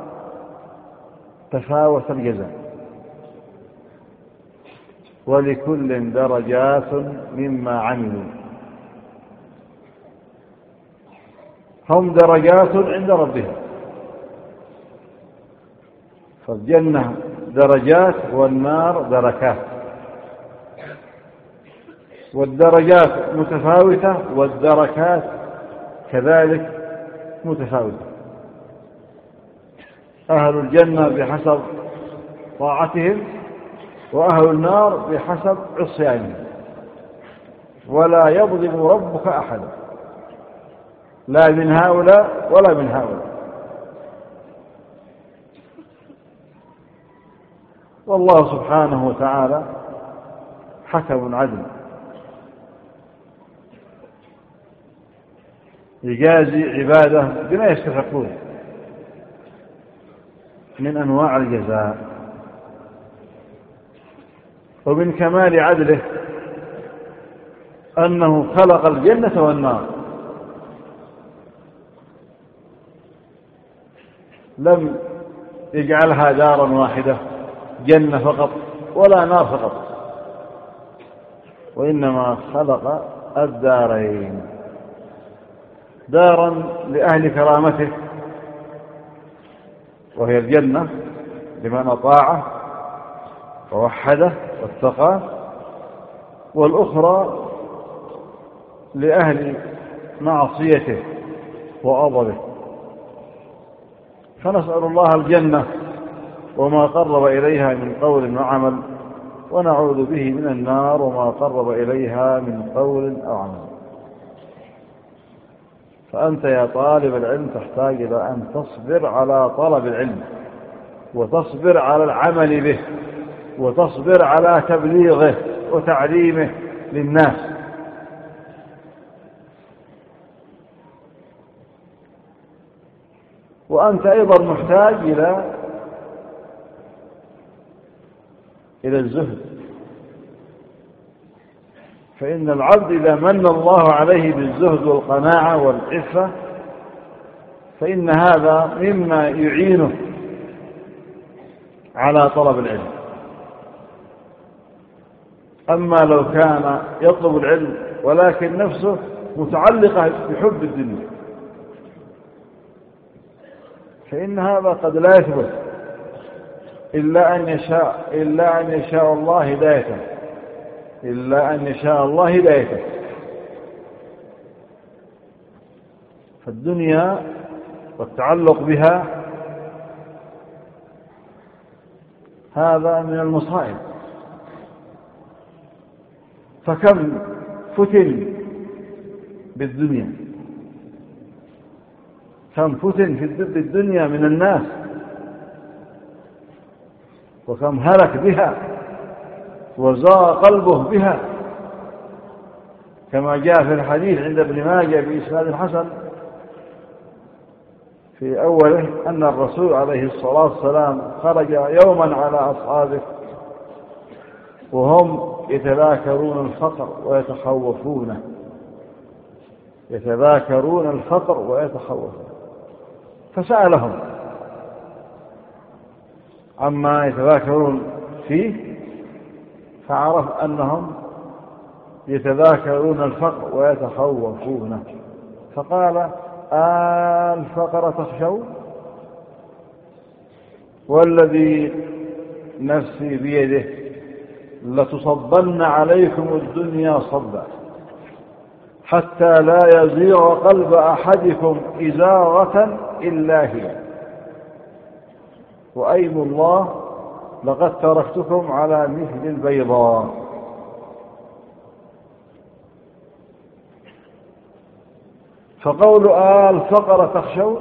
تفاوت الجزاء. ولكل درجات مما عملوا، هم درجات عند ربهم. فالجنة درجات والنار دركات، والدرجات متفاوتة والدركات كذلك متفاوتة. أهل الجنة بحسب طاعتهم، وأهل النار بحسب عصيانهم. ولا يظلم ربك أحدا، لا من هؤلاء ولا من هؤلاء. والله سبحانه وتعالى حكم عدل يجازي عباده بما يستحقون من أنواع الجزاء. ومن كمال عدله أنه خلق الجنة والنار، لم يجعلها دارا واحدة، جنة فقط ولا نار فقط، وإنما خلق الدارين، دارا لأهل كرامته وهي الجنة لمن أطاعه ووحده واتقاه، والأخرى لأهل معصيته وغضبه. فنسأل الله الجنة وما قرب إليها من قول وعمل، ونعوذ به من النار وما قرب إليها من قول أو عمل. فأنت يا طالب العلم تحتاج إلى أن تصبر على طلب العلم، وتصبر على العمل به، وتصبر على تبليغه وتعليمه للناس. وأنت أيضا محتاج إلى إلى الزهد، فإن العبد إذا من الله عليه بالزهد والقناعة والعفة فإن هذا مما يعينه على طلب العلم. أما لو كان يطلب العلم ولكن نفسه متعلقة بحب الدنيا فإن هذا قد لا يثبت إلا أن يشاء إلا أن يشاء الله هدايته إلا أن يشاء الله هدايته. فالدنيا والتعلق بها هذا من المصائب. فكم فتن بالدنيا، كم فتن في الدنيا من الناس، وكم هلك بها وزار قلبه بها، كما جاء في الحديث عند ابن ماجه بإسناد حسن في أوله أن الرسول عليه الصلاة والسلام خرج يوما على أصحابه وهم يتذاكرون الفقر ويتخوفونه يتذاكرون الفقر ويتخوفون فسألهم عما يتذاكرون فيه فعرف أنهم يتذاكرون الفقر ويتخوفونه فقال: الفقر تخشون؟ والذي نفسي بيده لتصبن عليكم الدنيا صبا حتى لا يزيغ قلب أحدكم إزاغة إلا هي، وأيم الله لقد تركتكم على مثل البيضاء. فقول آل فقر تخشون،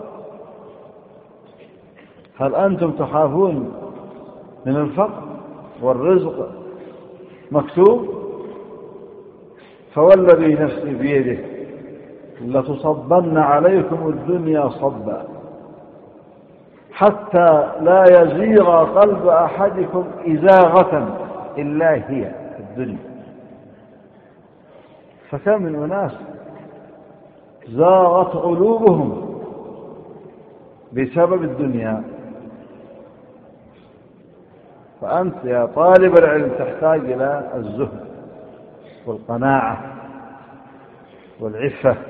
هل أنتم تخافون من الفقر والرزق مكتوب؟ فوالذي نفسي بيده لتصبن عليكم الدنيا صبا حتى لا يزيغ قلب أحدكم إزاغة إلا هي الدنيا. فكم من أناس زاغت قلوبهم بسبب الدنيا. فأنت يا طالب العلم تحتاج إلى الزهد والقناعة والعفة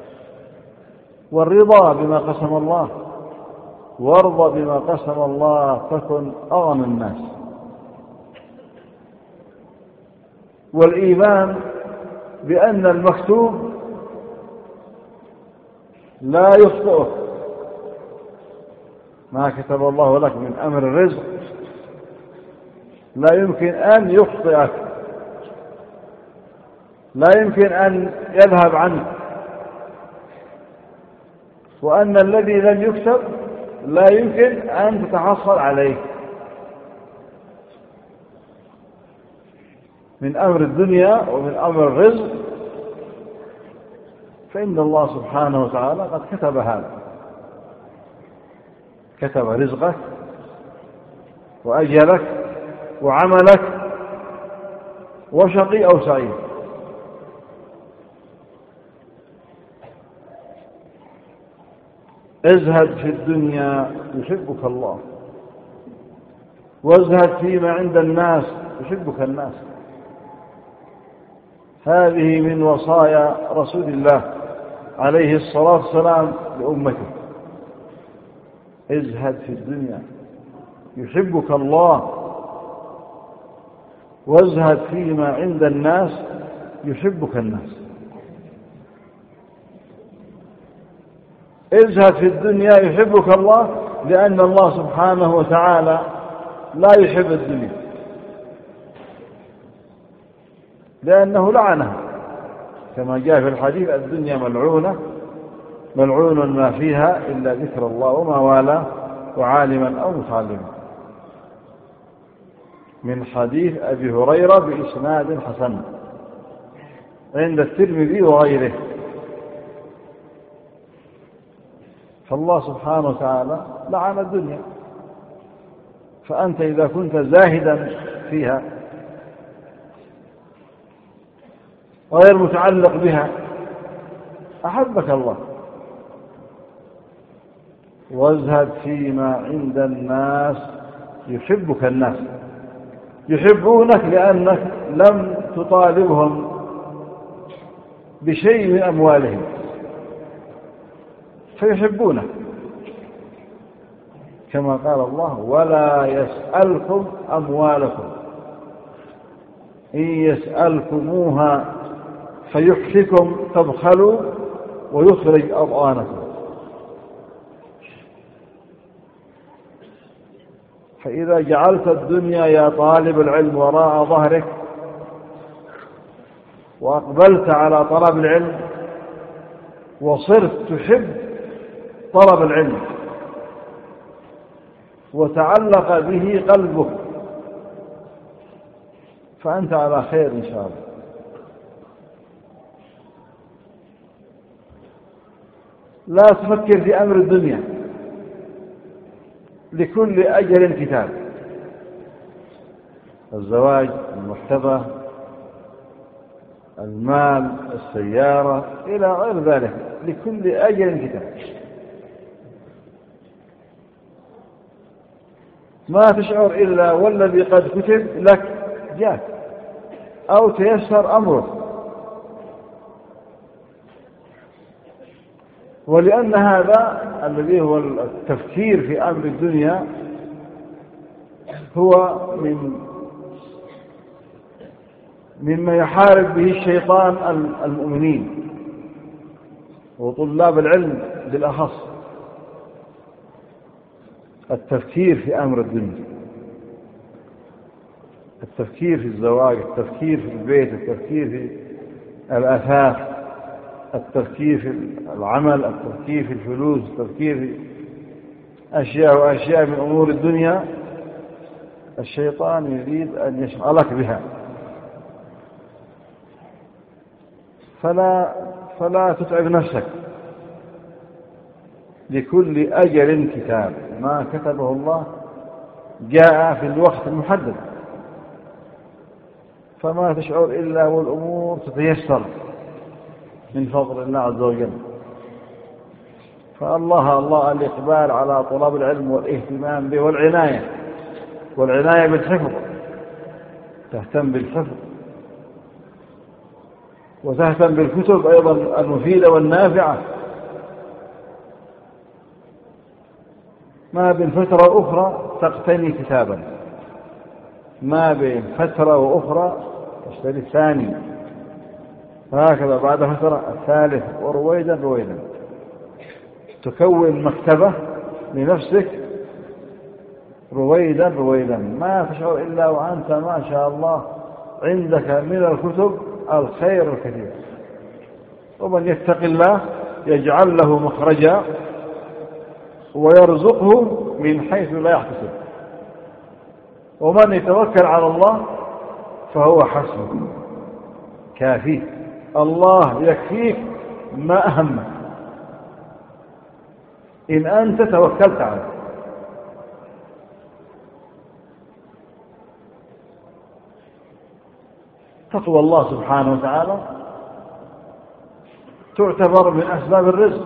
والرضا بما قسم الله. وارضى بما قسم الله تكن أغنى الناس. والإيمان بأن المكتوب لا يخطئه، ما كتب الله لك من أمر الرزق لا يمكن أن يخطئك، لا يمكن أن يذهب عنك. وأن الذي لم يكتب لا يمكن أن تتحصل عليه من أمر الدنيا ومن أمر الرزق، فإن الله سبحانه وتعالى قد كتب هذا، كتب رزقك وأجلك وعملك وشقي أو سعيد. ازهد في الدنيا يحبك الله، وازهد فيما عند الناس يحبك الناس. هذه من وصايا رسول الله عليه الصلاة والسلام لأمته. ازهد في الدنيا يحبك الله، وازهد فيما عند الناس يحبك الناس. ازهد في الدنيا يحبك الله، لأن الله سبحانه وتعالى لا يحب الدنيا، لأنه لعنها كما جاء في الحديث: الدنيا ملعونة ملعون ما فيها إلا ذكر الله وما والاه وعالما أو متعلما، من حديث أبي هريرة بإسناد حسن عند الترمذي وغيره. فالله سبحانه وتعالى لعن الدنيا، فأنت إذا كنت زاهدا فيها غير متعلق بها أحبك الله. وازهد فيما عند الناس يحبك الناس. يحبونك لأنك لم تطالبهم بشيء من أموالهم فيحبونك، كما قال الله: ولا يسألكم أموالكم إن يسألكموها فيحفكم تبخلوا ويخرج أضغانكم. فإذا جعلت الدنيا يا طالب العلم وراء ظهرك وأقبلت على طلب العلم وصرت تحب طلب العلم وتعلق به قلبك، فأنت على خير إن شاء الله. لا تفكر في أمر الدنيا، لكل أجل كتاب. الزواج، المحتضى، المال، السيارة، إلى غير ذلك، لكل أجل كتاب. ما تشعر إلا والذي قد كتب لك جاك أو تيسر أمره. ولأن هذا الذي هو التفكير في أمر الدنيا هو من مما يحارب به الشيطان المؤمنين وطلاب العلم بالأخص التفكير في أمر الدنيا، التفكير في الزواج، التفكير في البيت، التفكير في الأثاث، التفكير في العمل، التفكير في الفلوس، التفكير في أشياء وأشياء من أمور الدنيا. الشيطان يريد أن يشغلك بها، فلا فلا تتعب نفسك. لكل أجل كتاب، ما كتبه الله جاء في الوقت المحدد، فما تشعر إلا والأمور تتيسر من فضل الله عز وجل. فالله الله الإقبال على طلاب العلم والاهتمام به والعناية والعناية بالحفظ، تهتم بالحفظ وتهتم بالكتب أيضا المفيدة والنافعة. ما بين فترة وأخرى تقتني كتابا، ما بين فترة وأخرى تشتري الثاني، وهكذا بعد فترة الثالث، ورويدا رويدا تكون مكتبة لنفسك رويدا رويدا، ما تشعر إلا وأنت ما شاء الله عندك من الكتب الخير الكثير. ومن يتق الله يجعل له مخرجا ويرزقه من حيث لا يحتسب، ومن يتوكل على الله فهو حسبه كافيه. الله يكفيك ما أهمك إن أنت توكلت عليه. تقوى الله سبحانه وتعالى تعتبر من أسباب الرزق،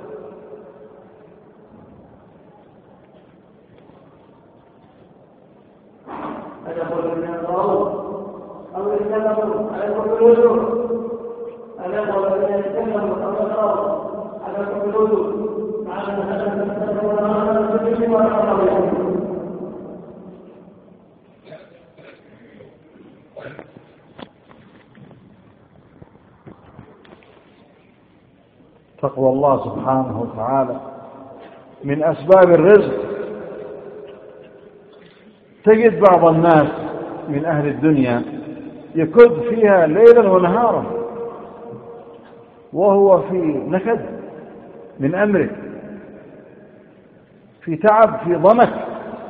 تقوى الله سبحانه وتعالى من أسباب الرزق. تجد بعض الناس من أهل الدنيا يكد فيها ليلا ونهارا وهو في نكد من أمره، في تعب، في ضنك.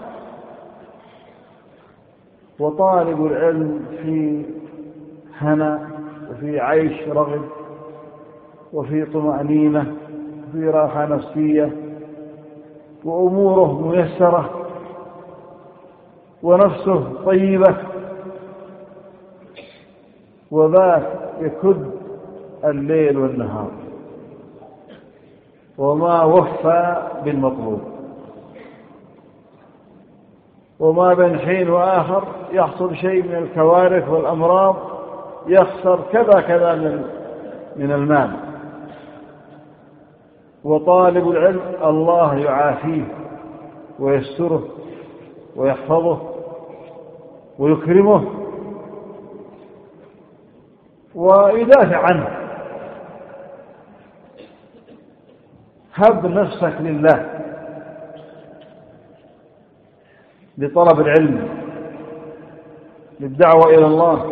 وطالب العلم في هنا وفي عيش رغد وفي طمأنينة وفي راحة نفسية وأموره ميسرة ونفسه طيبة، وذاك يكد الليل والنهار وما وفى بالمطلوب، وما بين حين وآخر يحصل شيء من الكوارث والأمراض، يخسر كذا كذا من من المال. وطالب العلم الله يعافيه ويستره ويحفظه ويكرمه ويدافع عنه. هب نفسك لله لطلب العلم، للدعوة إلى الله،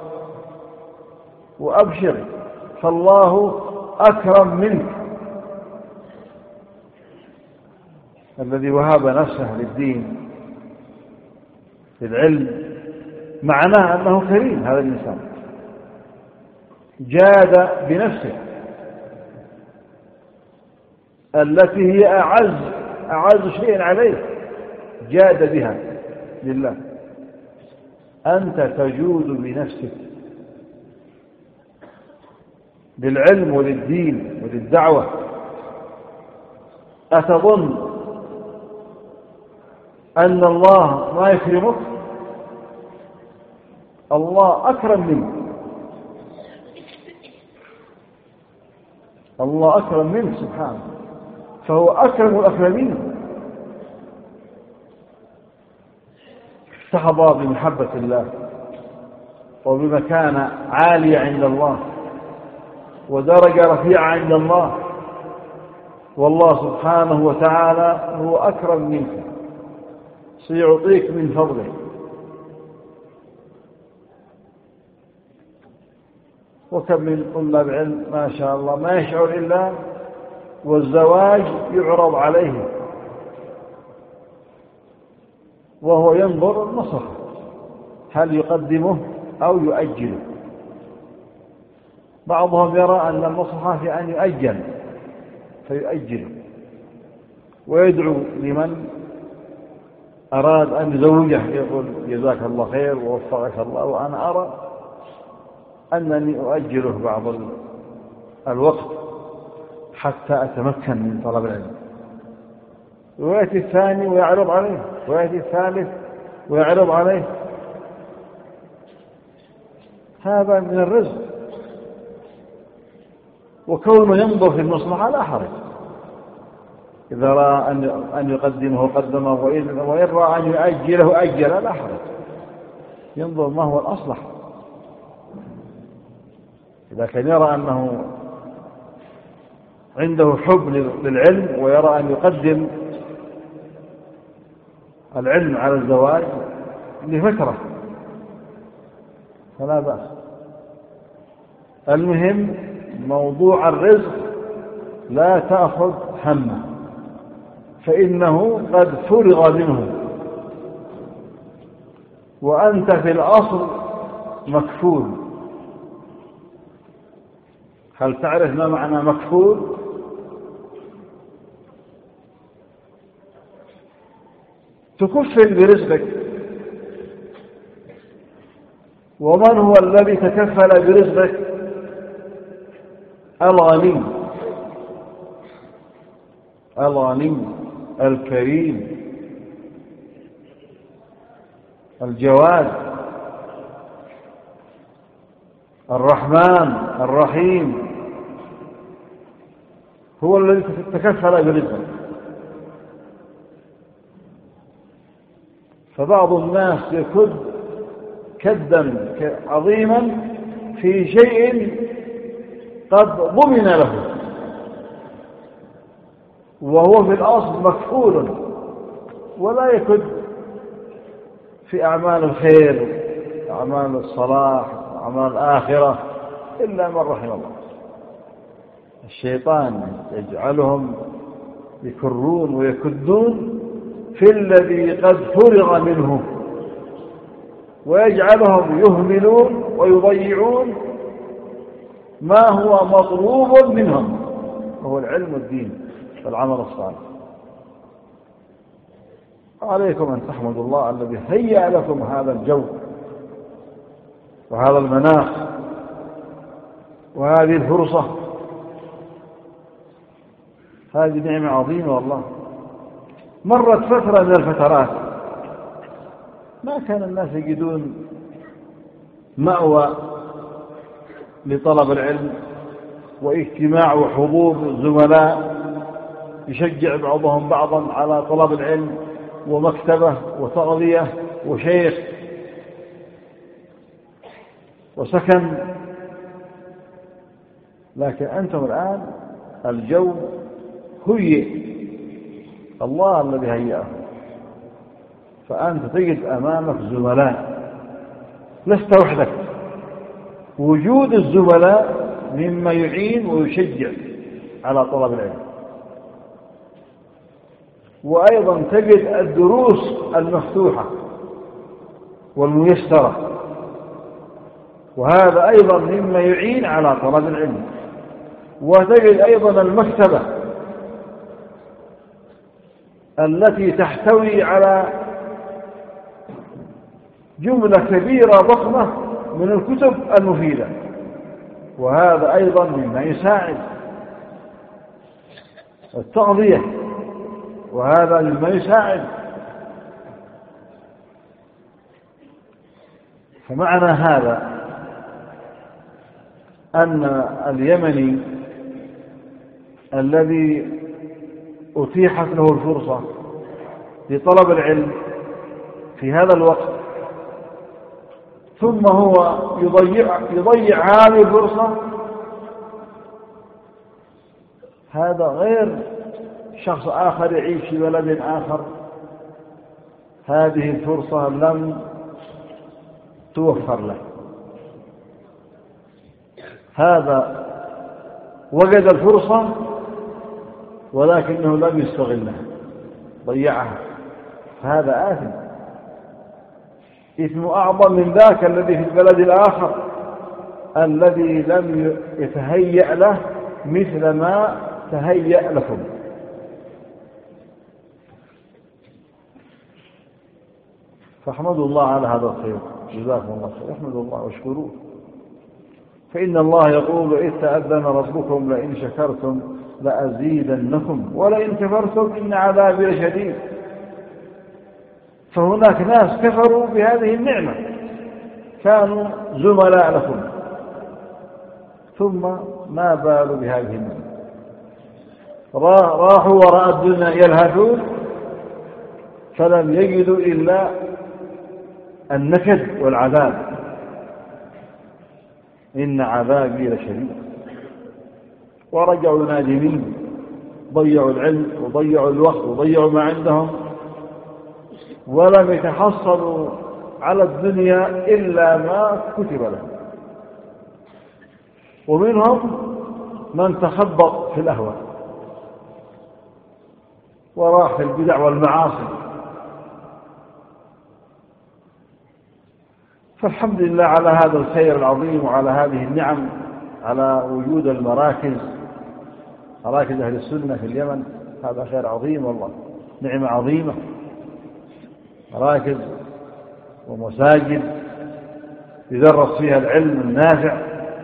وأبشر فالله أكرم منك. الذي وهب نفسه للدين للعلم معناه أنه كريم. هذا الإنسان جاد بنفسه التي هي أعز أعز شيء عليه، جاد بها لله. أنت تجود بنفسك للعلم وللدين وللدعوة. أتظن أن الله ما يكرمك؟ الله أكرم منك، الله أكرم منك سبحانه، فهو أكرم الأكرمين. تحظى بمحبة الله وبمكانة عالية عند الله ودرجة رفيعة عند الله، والله سبحانه وتعالى هو أكرم منك، سيعطيك من فضله. وكم من طلاب علم ما شاء الله ما يشعر إلا والزواج يعرض عليه وهو ينظر المصلحة، هل يقدمه أو يؤجله. بعضهم يرى أن المصلحة في أن يؤجل فيؤجله ويدعو لمن أراد أن يزوجه، يقول جزاك الله خير ووفقك الله، وأنا أرى أنني أؤجله بعض الوقت حتى أتمكن من طلب العلم. ويأتي الثاني ويعرض عليه، ويأتي الثالث ويعرض عليه. هذا من الرزق، وكونه ينظر في المصلحة لا حرج، إذا رأى أن يقدمه قدمه، وإن رأى أن يؤجله أجله لا حرج، ينظر ما هو الأصلح. إذا كان يرى أنه عنده حب للعلم ويرى أن يقدم العلم على الزواج لفترة فلا بأس. المهم موضوع الرزق لا تأخذ همه، فإنه قد فرغ منه، وأنت في الأصل مكفول. هل تعرف ما معنى مكفول؟ تكفل برزقك. ومن هو الذي تكفل برزقك؟ الغني، الغني الكريم الجواد الرحمن الرحيم، هو الذي تكفل برزقك. فبعض الناس يكد كدا عظيما في شيء قد ضمن له، وهو في الأصل مكفول، ولا يكد في أعمال الخير، أعمال الصلاح، أعمال الآخرة، إلا من رحم الله. الشيطان يجعلهم يكرون ويكدون في الذي قد فرغ منه، ويجعلهم يهملون ويضيعون ما هو مطلوب منهم، وهو العلم والدين والعمل الصالح. عليكم أن تحمدوا الله الذي هيأ لكم هذا الجو وهذا المناخ وهذه الفرصة. هذه نعمة عظيمة والله. مرت فترة من الفترات ما كان الناس يجدون مأوى لطلب العلم واجتماع وحضور زملاء يشجع بعضهم بعضا على طلب العلم، ومكتبة وتغذية وشيخ وسكن. لكن أنتم الآن الجو هيئ، الله الذي هيئه، فأنت تجد أمامك زملاء، لست وحدك. وجود الزملاء مما يعين ويشجع على طلب العلم. وأيضا تجد الدروس المفتوحة والميسرة، وهذا أيضا مما يعين على طلب العلم. وتجد أيضا المكتبة التي تحتوي على جملة كبيرة ضخمة من الكتب المفيدة، وهذا أيضا مما يساعد. التغذية وهذا مما يساعد. فمعنى هذا أن اليمني الذي أتيحت له الفرصة لطلب العلم في هذا الوقت ثم هو يضيع, يضيع هذه الفرصة، هذا غير شخص آخر يعيش في بلد آخر هذه الفرصة لم توفر له. هذا وجد الفرصة ولكنه لم يستغلها، ضيعها، هذا آثم. إثم أعظم من ذاك الذي في البلد الآخر الذي لم يتهيأ له مثل ما تهيأ لكم. فاحمدوا الله على هذا الخير، جزاكم الله خير، احمدوا الله واشكروه. فإن الله يقول: إذ تأذن ربكم لئن شكرتم لأزيدنكم ولئن كفرتم إن عذابي لشديد. فهناك ناس كفروا بهذه النعمة، كانوا زملاء لكم، ثم ما بالوا بهذه النعمة، راحوا وراء الدنيا يلهثون فلم يجدوا إلا النكد والعذاب. إن عذابي لشديد. ورجعوا نادمين، ضيعوا العلم وضيعوا الوقت وضيعوا ما عندهم، ولم يتحصلوا على الدنيا إلا ما كتب لهم. ومنهم من تخبط في الأهواء وراح في البدع والمعاصي. فالحمد لله على هذا الخير العظيم وعلى هذه النعم، على وجود المراكز، مراكز أهل السنة في اليمن، هذا خير عظيم والله، نعمة عظيمة. مراكز ومساجد يدرس فيها العلم النافع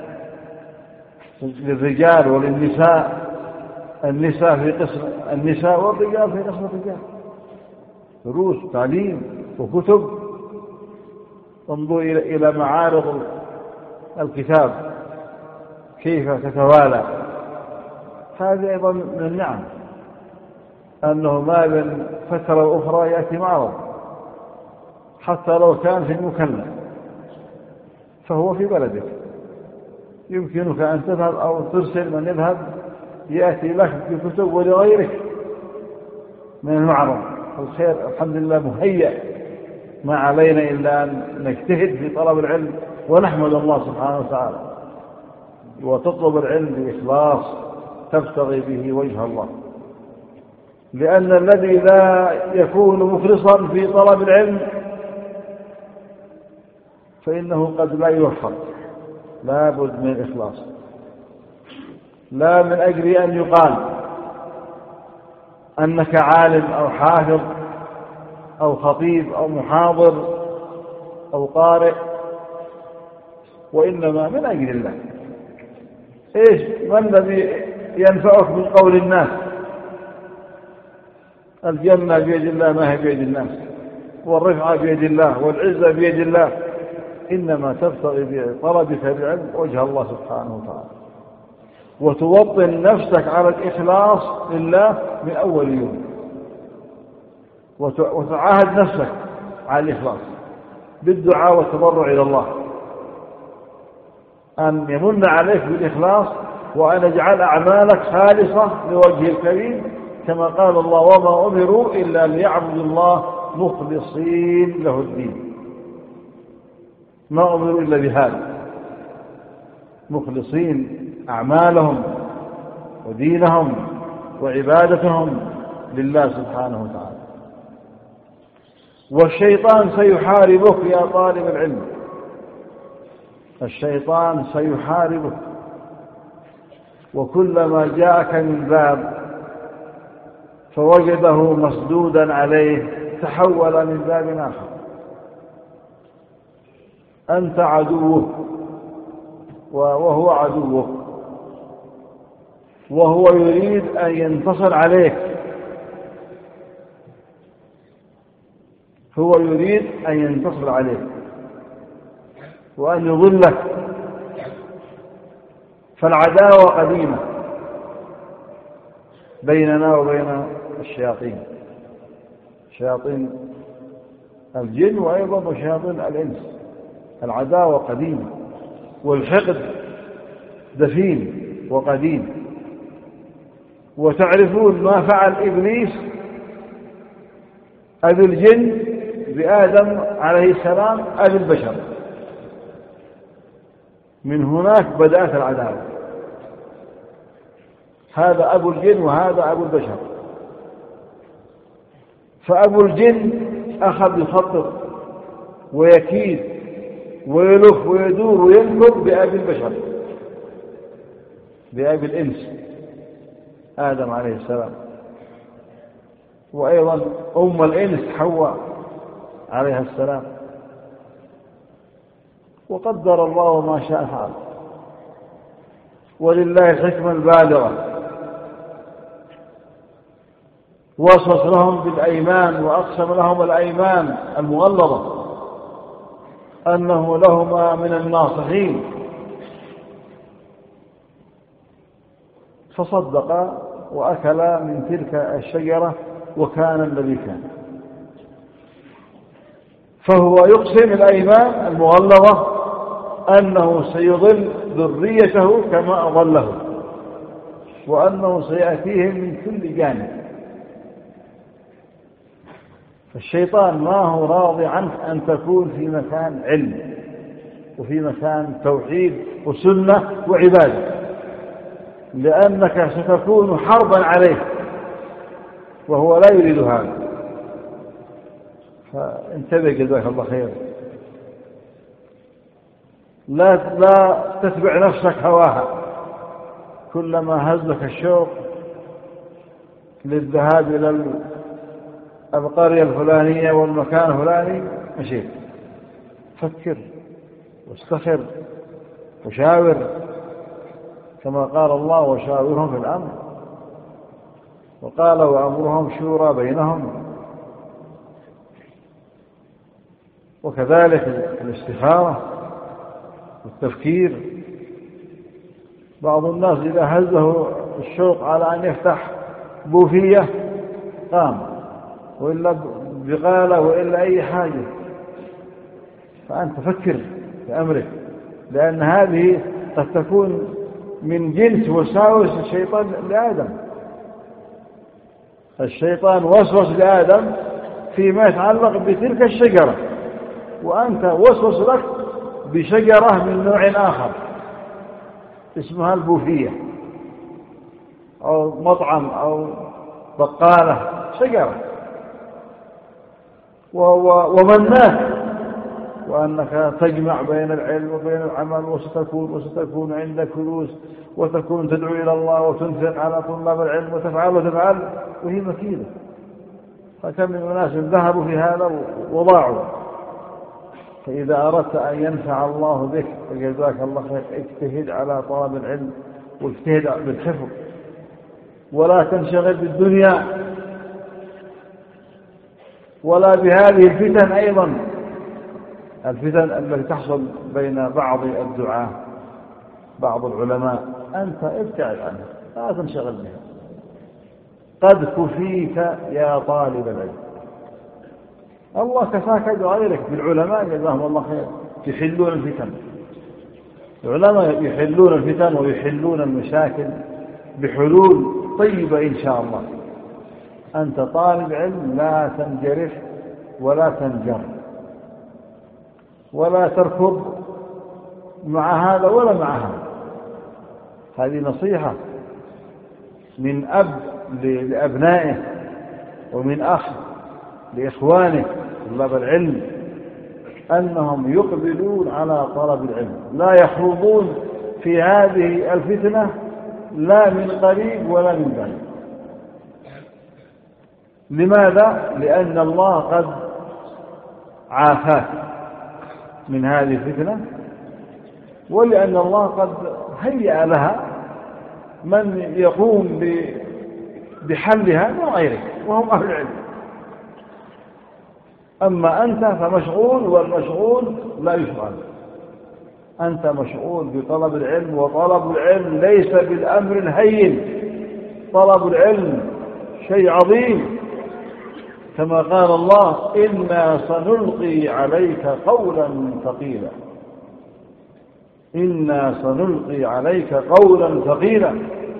للرجال وللنساء، النساء في قسم النساء والرجال في قسم الرجال، دروس تعليم وكتب. انظروا إلى معارض الكتاب كيف تتوالى. هذه أيضا من النعم، أنه ما بين فترة وأخرى يأتي معرض، حتى لو كان في المكلف فهو في بلدك، يمكنك أن تذهب أو ترسل من يذهب يأتي لك بكتب ولغيرك من المعرض. الخير الحمد لله مهيأ، ما علينا إلا أن نجتهد في طلب العلم ونحمد الله سبحانه وتعالى، وتطلب العلم بإخلاص تبتغي به وجه الله. لأن الذي لا يكون مخلصا في طلب العلم فإنه قد لا يوفق. لا بد من الإخلاص، لا من أجل أن يقال أنك عالم أو حافظ أو خطيب أو محاضر أو قارئ، وإنما من أجل الله. إيش ما الذي ينفعك من قول الناس؟ الجنة بيد الله ما هي بيد الناس، والرفعة بيد الله، والعزة بيد الله. إنما تبتغي بطلبك العلم وجه الله سبحانه وتعالى، وتوطن نفسك على الإخلاص لله من أول يوم، وتعاهد نفسك على الإخلاص بالدعاء والتضرع إلى الله، أن يمن عليك بالإخلاص، وأن يجعل أعمالك خالصة لوجه الكريم، كما قال الله: وما أمروا إلا ليعبدوا الله مخلصين له الدين. ما أمروا إلا بهذا، مخلصين أعمالهم ودينهم وعبادتهم لله سبحانه وتعالى. والشيطان سيحاربك يا طالب العلم، الشيطان سيحاربك، وكلما جاءك من باب فوجده مسدودا عليه تحول من باب آخر. أنت عدوه وهو عدوك، وهو يريد أن ينتصر عليك، هو يريد أن ينتصر عليك وأن يضلك. فالعداوة قديمة بيننا وبين الشياطين، شياطين الجن وأيضا شياطين الإنس. العداوة قديمة، والحقد دفين وقديم. وتعرفون ما فعل إبليس أبي الجن بآدم عليه السلام أبي البشر، من هناك بدأت العداوة. هذا أبو الجن وهذا أبو البشر. فأبو الجن أخذ يخطط ويكيد ويلف ويدور وينكب بأبي البشر، بأبي الإنس آدم عليه السلام، وأيضا أم الإنس حواء عليها السلام. وقدر الله ما شاء فعل، ولله الحكمة البالغة. وصف لهم بالأيمان وأقسم لهم الأيمان المغلظة أنه لهما من الناصحين، فصدقا وأكلا من تلك الشجرة وكان الذي كان. فهو يقسم الأيمان المغلظة أنه سيضل ذريته كما أضله، وأنه سيأتيهم من كل جانب. فالشيطان ما هو راضي عنك أن تكون في مكان علم وفي مكان توحيد وسنة وعبادة، لأنك ستكون حربا عليه وهو لا يريد هذا. فانتبه جزاك الله خير، لا لا تتبع نفسك هواها. كلما هزك الشوق للذهاب إلى القرية الفلانية والمكان الفلاني مشيت. فكر واستخر وشاور، كما قال الله وشاورهم في الأمر، وقال وأمرهم شورى بينهم. وكذلك الاستخارة والتفكير. بعض الناس إذا هزه الشوق على أن يفتح بوفية قام، وإلا بقالة وإلا أي حاجة. فأنت فكر في أمرك، لأن هذه قد تكون من جنس وساوس الشيطان لآدم. الشيطان وسوس لآدم فيما يتعلق بتلك الشجرة، وأنت وسوس لك بشجرة من نوع آخر اسمها البوفية أو مطعم أو بقالة، شجرة. ومناك وأنك تجمع بين العلم وبين العمل، وستكون وستكون عندك فلوس، وتكون تدعو إلى الله وتنفق على طلاب العلم وتفعل وتفعل، وهي مكيدة. فكم من ناس ذهبوا في هذا وضاعوا. فإذا أردت أن ينفع الله بك فجزاك الله خير، اجتهد على طلب العلم واجتهد بالحفظ، ولا تنشغل بالدنيا ولا بهذه الفتن. أيضا الفتن التي تحصل بين بعض الدعاة بعض العلماء، أنت ابتعد عنها، لا تنشغل بها. قد كفيك يا طالب العلم، الله كفاك بغيرك بالعلماء جزاهم الله خير، يحلون الفتن. العلماء يحلون الفتن ويحلون المشاكل بحلول طيبة إن شاء الله. أنت طالب علم، لا تنجرف ولا تنجر ولا تركض مع هذا ولا مع هذا. هذه نصيحة من أب لأبنائه، ومن أخ لإخوانه طلاب العلم، أنهم يقبلون على طلب العلم، لا يخوضون في هذه الفتنة لا من قريب ولا من بعيد. لماذا؟ لأن الله قد عافاك من هذه الفتنة، ولأن الله قد هيأ لها من يقوم بحلها من غيرك وهم أهل العلم. أما أنت فمشغول، والمشغول لا يشغل. أنت مشغول بطلب العلم، وطلب العلم ليس بالأمر الهين. طلب العلم شيء عظيم، كما قال الله إنا سنلقي عليك قولا ثقيلا. إنا سنلقي عليك قولا ثقيلا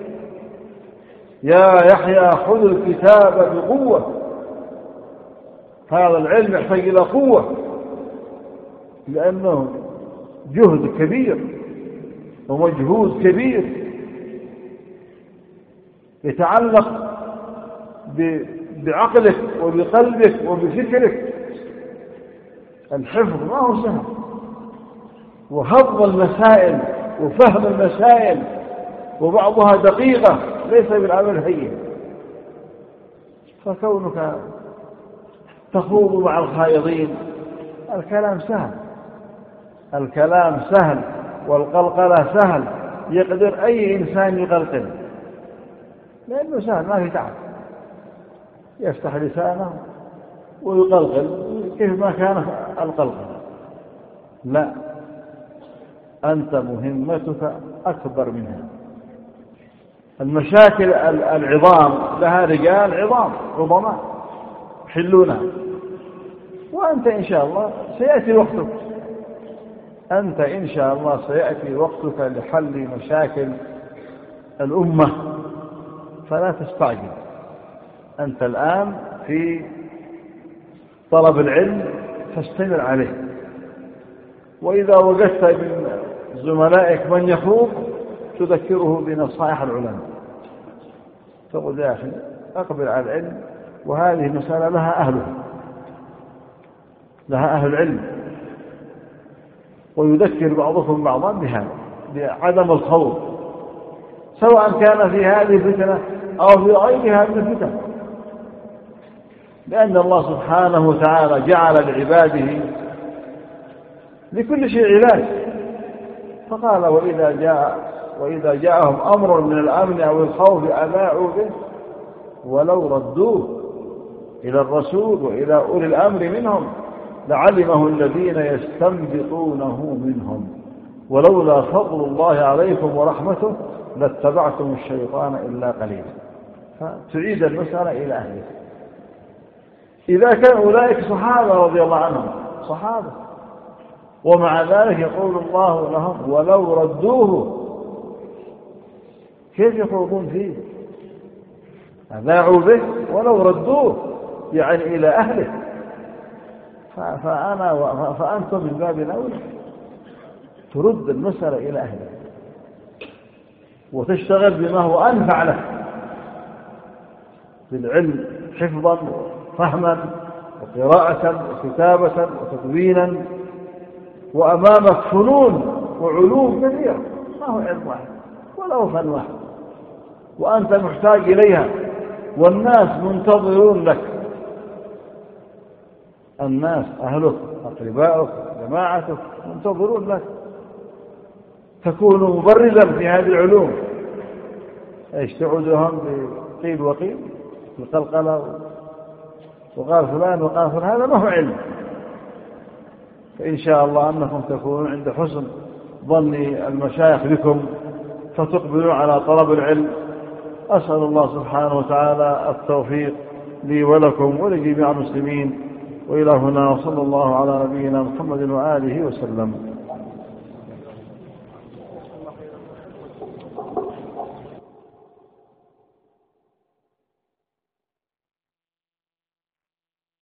يا يحيى خذ الكتاب بقوة. هذا العلم يحتاج إلى قوة، لأنه جهد كبير ومجهود كبير يتعلق بعقلك وبقلبك وبفكرك. الحفظ ما هو سهل، وهضم المسائل وفهم المسائل وبعضها دقيقة ليس بالعمل هين. فكونك تخوض مع الخائضين، الكلام سهل، الكلام سهل والقلقلة سهل، يقدر أي إنسان يقلقل لأنه سهل ما في تعب، يفتح لسانه ويقلقل كيف ما كان القلقل. لا، أنت مهمتك أكبر منها. المشاكل العظام لها رجال عظام عظماء يحلونها، وأنت إن شاء الله سيأتي وقتك، أنت إن شاء الله سيأتي وقتك لحل مشاكل الأمة، فلا تستعجل. أنت الآن في طلب العلم فاستمر عليه، وإذا وجدت من زملائك من يخوض تذكره بنصائح العلماء، تقول يا أخي أقبل على العلم، وهذه مسألة لها أهلها، لها أهل العلم، ويذكر بعضكم بعضا بهذا بعدم الخوض، سواء كان في هذه الفتنة أو في غيرها من الفتن، لأن الله سبحانه وتعالى جعل لعباده لكل شيء علاج، فقال وإذا جاء وإذا جاءهم أمر من الأمن أو الخوف أذاعوا به ولو ردوه إلى الرسول وإلى أولي الأمر منهم لعلمه الذين يستنبطونه منهم ولولا فضل الله عليكم ورحمته لاتبعتم الشيطان إلا قليلا. فتعيد المسألة إلى أهله. إذا كان أولئك صحابة رضي الله عنهم صحابة، ومع ذلك يقول الله لهم ولو ردوه، كيف يخوضون فيه؟ أذاعوا به ولو ردوه يعني إلى أهله. فأنا فأنتم من باب الأولى ترد المسألة إلى أهله وتشتغل بما هو أنفع لك بالعلم حفظا وفهما وقراءة وكتابة وتدوينا، وأمامك فنون وعلوم كثيرة، ما هو علم واحد ولا هو فن واحد، وأنت محتاج إليها، والناس منتظرون لك، الناس أهلك أقربائك جماعتك منتظرون لك تكون مبرزا في هذه العلوم. ايش تعودهم بقيل وقيل القلقلة وقال فلان وقال فلان، هذا ما هو علم. فإن شاء الله أنكم تكونون عند حسن ظن المشايخ بكم فتقبلوا على طلب العلم. أسأل الله سبحانه وتعالى التوفيق لي ولكم ولجميع المسلمين، وإلى هنا وصلى الله على نبينا محمد وآله وسلم.